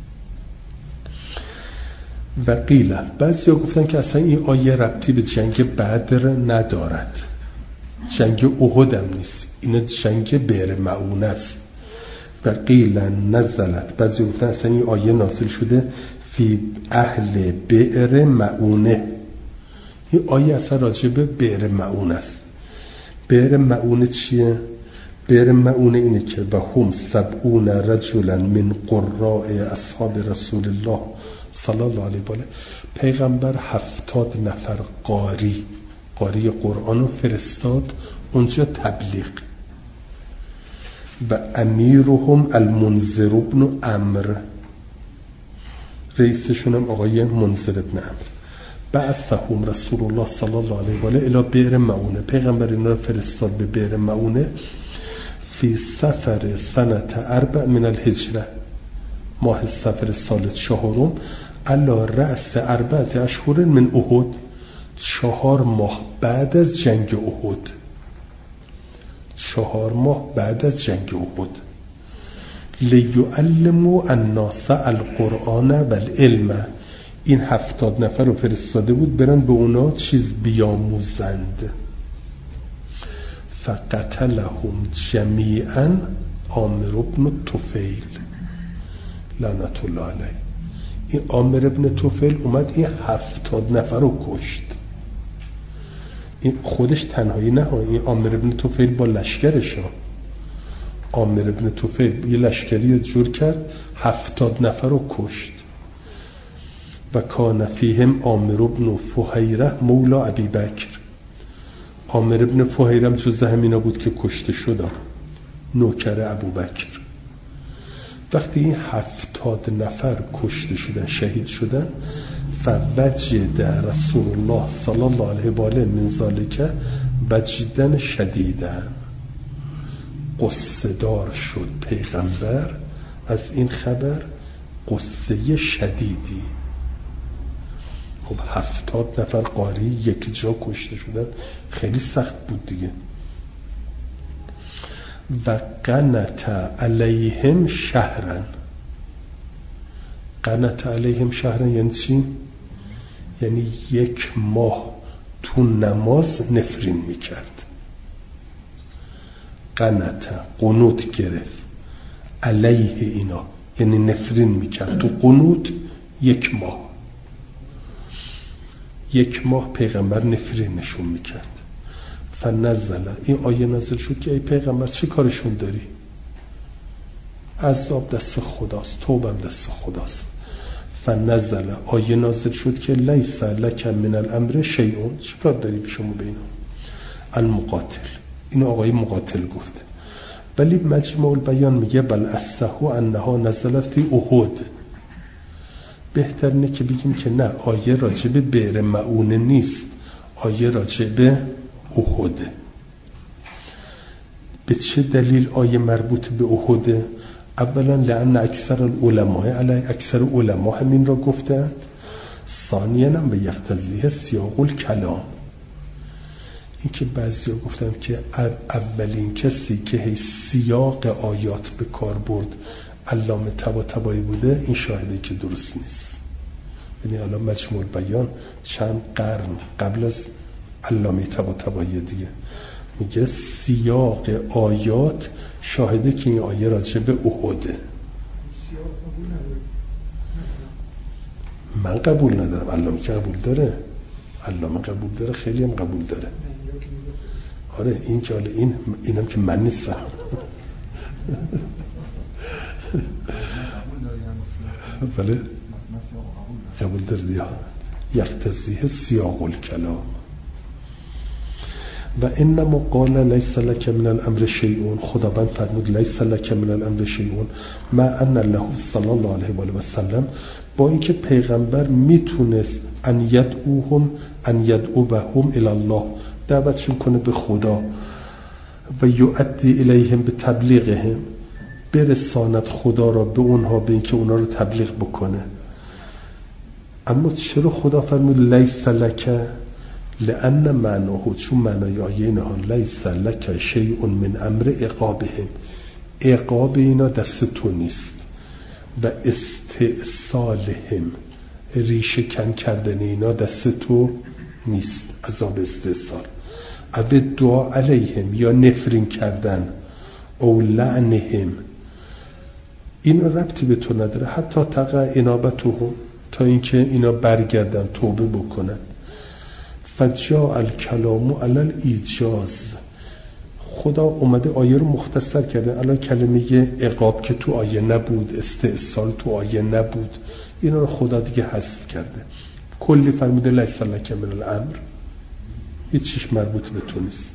و قیل، بعضی ها گفتن که اصلا این آیه ربطی به جنگ بدر ندارد، جنگ احد هم نیست، این جنگ بئر معونه است. و قیل نزلت، بعضی گفتن اصلا این آیه نازل شده فی اهل بئر معونه، این آیه اصلا راجع به بئر معونه است. بئر معونه چیه؟ بئر معونه اینه که و هم سبعون رجلا من قراء اصحاب رسول الله صلی الله علیه و آله، پیغمبر هفتاد نفر قاری قاری قرآن رو فرستاد اونجا تبلیغ. و امیرهم المنذر ابن عمرو، رئیسشون هم آقای منذر ابن عمرو. بعثهم رسول الله صلی الله علیه و آله الی بئر معونه، پیغمبر اینا رو فرستاد به بئر معونه فی سفر سنت اربع من الهجره، ماه سفر سال چهارم، علی رأس اربعة اشهر من احد، چهار ماه بعد از جنگ احد، چهار ماه بعد از جنگ احد. لیعلموا الناس القرآن و العلم، این هفتاد نفر رو فرستاده بود برن به اونا چیز بیاموزند. فقتلهم جمیعا عامر ابن طفیل لعنت الله علیه. این عامر ابن طفیل اومد این هفتاد نفر رو کشت. این خودش تنهایی نه، این عامر ابن طفیل با لشکرش ها. عامر ابن طفیل یه لشکری رو جور کرد، هفتاد نفر رو کشت. و کان فیهم عامر ابن فهیره مولا ابی بکر، عامر ابن فهیره هم جز همینا بود که کشته شدن، نوکر ابو بکر. وقتی این هفتاد نفر کشته شدن، شهید شدن، فوجد رسول الله صلی الله علیه و آله من ذالک وجدن شدیدن، قصه دار شد پیغمبر از این خبر، قصه شدیدی. خب هفتاد نفر قاری یک جا کشته شدن، خیلی سخت بود دیگه. و قنت علیهم شهرن، قنت علیهم شهرن یعنی چی؟ یعنی یک ماه تو نماز نفرین میکرد. قنت قنوت گرفت، علیه اینا یعنی نفرین میکرد تو قنوت یک ماه، یک ماه پیغمبر نفرین نشون میکرد. فنزل، این آیه نازل شد که ای پیغمبر چه کارشون داری؟ عذاب دست خداست، توبم دست خداست. فنزل، آیه نازل شد که لیس لک من الامر شیء، چه کار داری شما به اینا؟ المقاتل، این آقای مقاتل گفته. ولی مجموع البیان میگه بل اصح انها نزلت فی احد، بهتر اینه که بگیم که نه، آیه راجع به بئر معونه نیست، آیه راجع به احده. به چه دلیل آیه مربوط به احده؟ اولا لان اکثر العلماء علی اکثر علما همین را گفتند. ثانیا هم به یقتضیه سیاق الکلام، این که بعضی ها گفتند که اولین کسی که هی سیاق آیات به کار برد علامه طباطبایی بوده، این شاهده که درست نیست. یعنی الان مجموع بیان چند قرن قبل از علامه طباطبایی دیگه میگه سیاق آیات شاهده که این آیه راجع به احده. من قبول ندارم، علامه که قبول داره، علامه قبول داره، خیلی هم قبول داره. آره این که حالا این اینم که من نیستم. بله قبول داره دیگه. یقتضیه سیاق الکلام. و انما قال لیس لک من الامر شیء، خداوند فرمود لیس لک من الامر شیء، ما ان الله صلی الله علیه و آله و سلم، با اینکه پیغمبر میتونست ان یدعوهم ان یدعوهم الی الله، دعوتشون کنه به خدا، و یؤدی الیهم به تبلیغهم، برساند خدا را به اونها، به اینکه اونها رو تبلیغ بکنه. اما چرا خدا فرمود لیس لک؟ لأن معناه، چون معنای آیه اینها لیس لک شیء من امر عقابهم، عقاب اینا دست تو نیست، و استئصالهم، ریشه کن کردن اینا دست تو نیست، عذاب استئصال، او دعا علیهم، یا نفرین کردن، او لعنهم، این ربطی به تو نداره، حتی تقع انابتهم، تا اینکه اینا برگردن توبه بکنن. فجاء الکلام علی الایجاز، خدا اومده آیه رو مختصر کرده. الان کلمه عقاب که تو آیه نبود، استئصال تو آیه نبود، اینا رو خدا دیگه حذف کرده. کلی فرموده لیس لک من الامر، هیچیش مربوط به تو نیست.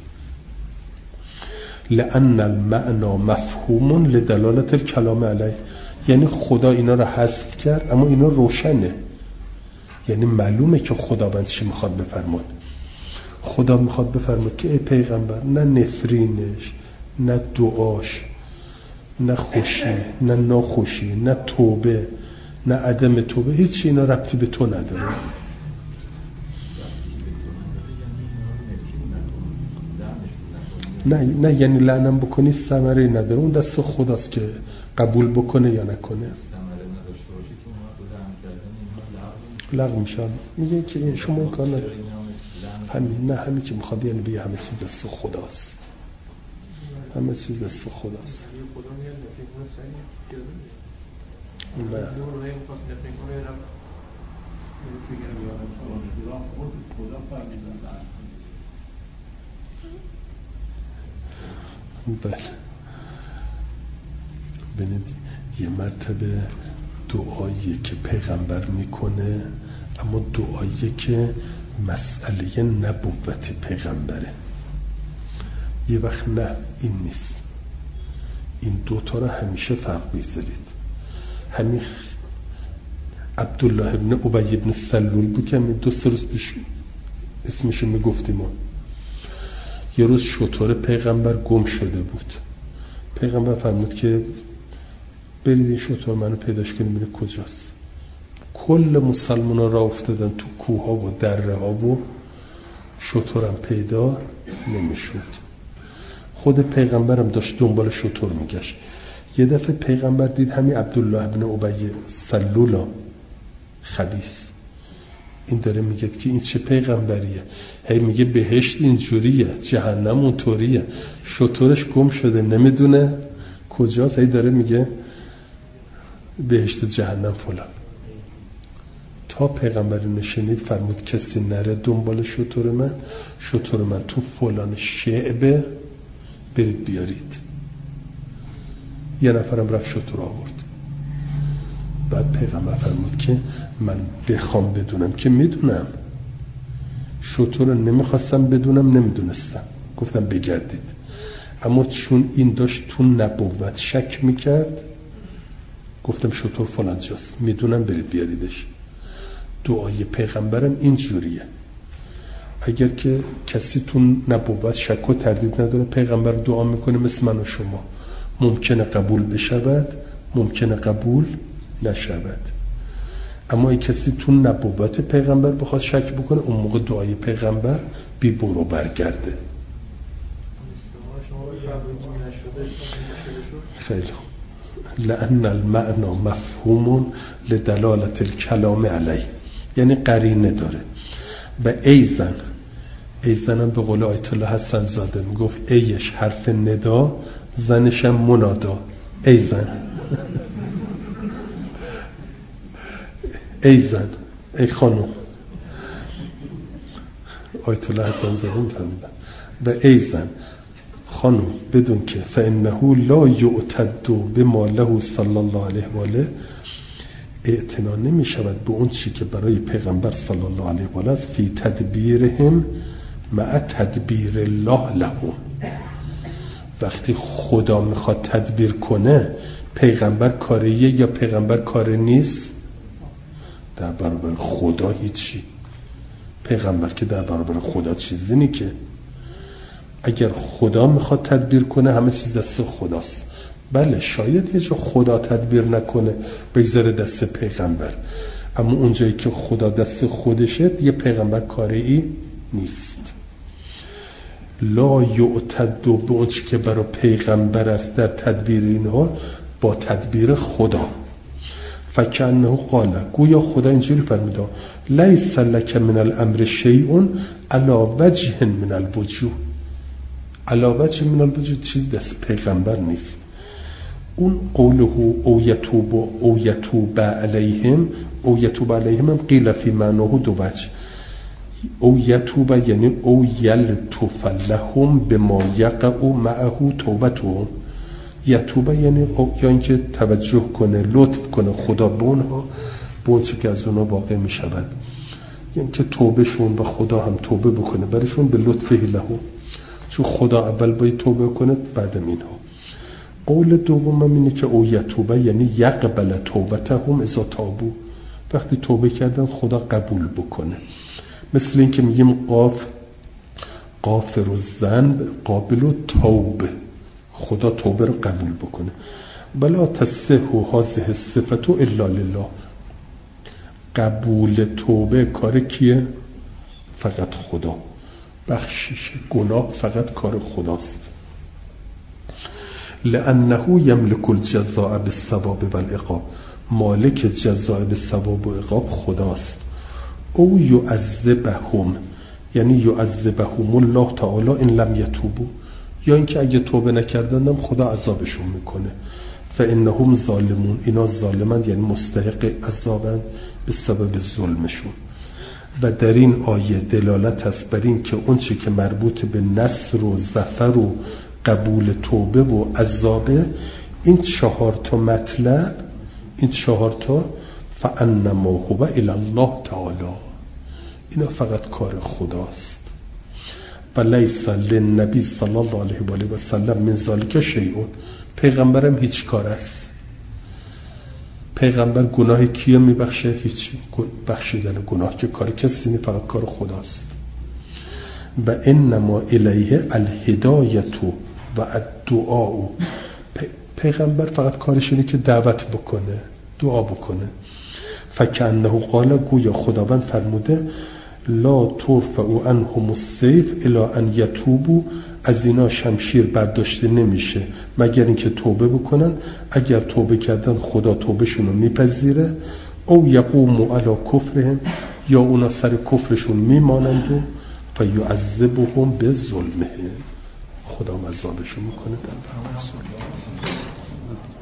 لأن المعنى مفهوم لدلالت الکلام علیه، یعنی خدا اینا رو حذف کرد اما اینا روشنه، یعنی معلومه که خداوند چی میخواد بفرماد. خدا میخواد بفرماد که ای پیغمبر، نه نفرینش، نه دعاش، نه خوشی، نه ناخوشی، نه توبه، نه عدم توبه، هیچ اینا ربطی به تو نداره. نه نه یعنی لعنم بکنی ثمره نداره، اون دست خداست که قبول بکنه یا نکنه. لغو میشن. میگه که شما این کار نداره. همین، نه همین که میخواد یعنی بگه همه چیز دست خداست، همه چیز دست خداست. نه بله. ببینید یه مرتبه دعایی که پیغمبر میکنه، اما دعایی که مسئله نبوت پیغمبره، یه وقت نه این نیست. این دوتا رو همیشه فرق بذارید. همین عبدالله ابن ابی ابن سلول بود که همین دو سه روز پیش اسمشو میگفتیم. یه روز شتر پیغمبر گم شده بود. پیغمبر فرمود که برید این شتر منو پیداش کنید، ببینید کجاست. کل مسلمان ها را افتادن تو کوه ها و دره ها و شترم پیدا نمیشد. خود پیغمبرم داشت دنبال شتر میگشت. یه دفعه پیغمبر دید همین عبدالله ابن ابی سلول خبیث، این داره میگه که این چه پیغمبریه، هی میگه بهشت اینجوریه، جهنم اونطوریه، شترش گم شده نمیدونه کجاست، هی داره میگه بهشت جهنم فلان. تا پیغمبر نشنید فرمود کسی نره دنبال شتر من، شتر من تو فلان شعبه، برید بیارید. یه نفرم رفت شتر آورد. بعد پیغمبر فرمود که من بخوام بدونم که میدونم، شتر رو نمیخواستم بدونم، نمیدونستم، گفتم بگردید. اما چون این داشت تو نبوت شک میکرد، گفتم شتر فلان جاست، میدونم، برید بیاریدش. دعای پیغمبرم این جوریه. اگر که کسی تو نبوت شک و تردید نداره، پیغمبر دعا میکنه مثل من و شما، ممکنه قبول بشود، ممکنه قبول نشود. اما اگه کسی تو نبوت پیغمبر بخواد شک بکنه، اون موقع دعای پیغمبر بی برو برگرده. خیلی خوب. لأن المعنى مفهوم لدلالت الکلام علیه، یعنی قرینه داره. و ایزن ای زنم به قول آیت الله حسن زاده میگفت ایش حرف ندا، زنشم منادا. ای زن، ای زن، ای خانم. آیت الله حسن زاده میفهمیدن. و ای زن خانم بدون که فانه لا یعتد بما له صلی الله علیه و آله، اعتنا نمی شود به اون چی که برای پیغمبر صلی الله علیه و آله است، فی تدبیرهم مع تدبیر الله لهم. وقتی خدا میخواد تدبیر کنه، پیغمبر کاریه یا پیغمبر کار نیست؟ در برابر خدا هیچی. پیغمبر که در برابر خدا چیزی نی که. اگر خدا میخواد تدبیر کنه همه چیز دست خداست. بله شاید یه جا خدا تدبیر نکنه بگذاره دست پیغمبر، اما اونجایی که خدا دست خودشه یه پیغمبر کاری نیست. لا یعتد به اون چی که برای پیغمبر است در تدبیر اینها با تدبیر خدا. فکأنه قال، گویا خدا اینجوری فرموده لیس لک من الامر شیء علی وجه من الوجوه. علی وجه من الوجوه چیز دست پیغمبر نیست. اون قوله او یتوب او یتوب علیهم، او یتوب علیهم هم قیل فی معناه دو وجه. او یتوب یعنی او یلطف لهم بما یقع معه توبتهم. یتوب یعنی یا اینکه توجه کنه، لطف کنه خدا به اونها، به اون چی که از اونها واقع می شود، یعنی که توبهشون و خدا هم توبه بکنه برشون به لطفه لهم، چون خدا اول باید توبه کنه بعد اینها. قول دوم هم اینه که او یتوبه یعنی یقبل توبتهم اذا تابوا، وقتی توبه کردن خدا قبول بکنه. مثل این که میگیم قاف قافر و زن قابل و توبه، خدا توبه رو قبول بکنه. بلا تصح هذه الصفه الا لله، قبول توبه کار کیه؟ فقط خدا. بخشش گناه فقط کار خداست. لانه یملک الجزاء بالثواب والعقاب، مالک جزاء بالثواب و عقاب خداست. او یعذبهم یعنی یعذبهم الله تعالی ان لم یتوبوا، یا اینکه اگه توبه نکردندم خدا عذابشون میکنه. فانهم ظالمون، اینا ظالمند یعنی مستحق عذابند به سبب ظلمشون. و در این آیه دلالت است بر این که اون چی که مربوط به نصر و ظفر و قبول توبه و عذابه، این چهار تا مطلب، این چهار تا فانما هو الی الله تعالی، اینا فقط کار خداست. و لیس للنبی صلی الله علیه و آله و سلم من ذلک شیء، پیغمبرم هیچ کار است. پیغمبر گناه کیه میبخشه؟ هیچ. بخشیدن گناه که کار کسی نیست، فقط کار خداست. و انما الیه الهدایت و الدعاء، پیغمبر فقط کارش اینه که دعوت بکنه، دعا بکنه. فکأنه قال، گویا خداوند فرموده لا ترفع عنهم السیف الا ان یتوبوا، از اینا شمشیر برداشته نمیشه مگر اینکه توبه بکنن. اگر توبه کردن خدا توبهشون رو میپذیره. او یقوموا علی کفرهم، یا اونا سر کفرشون میمانند و فیعذبهم بظلمهم، خدا عذابشون میکنه در برابر ظلم.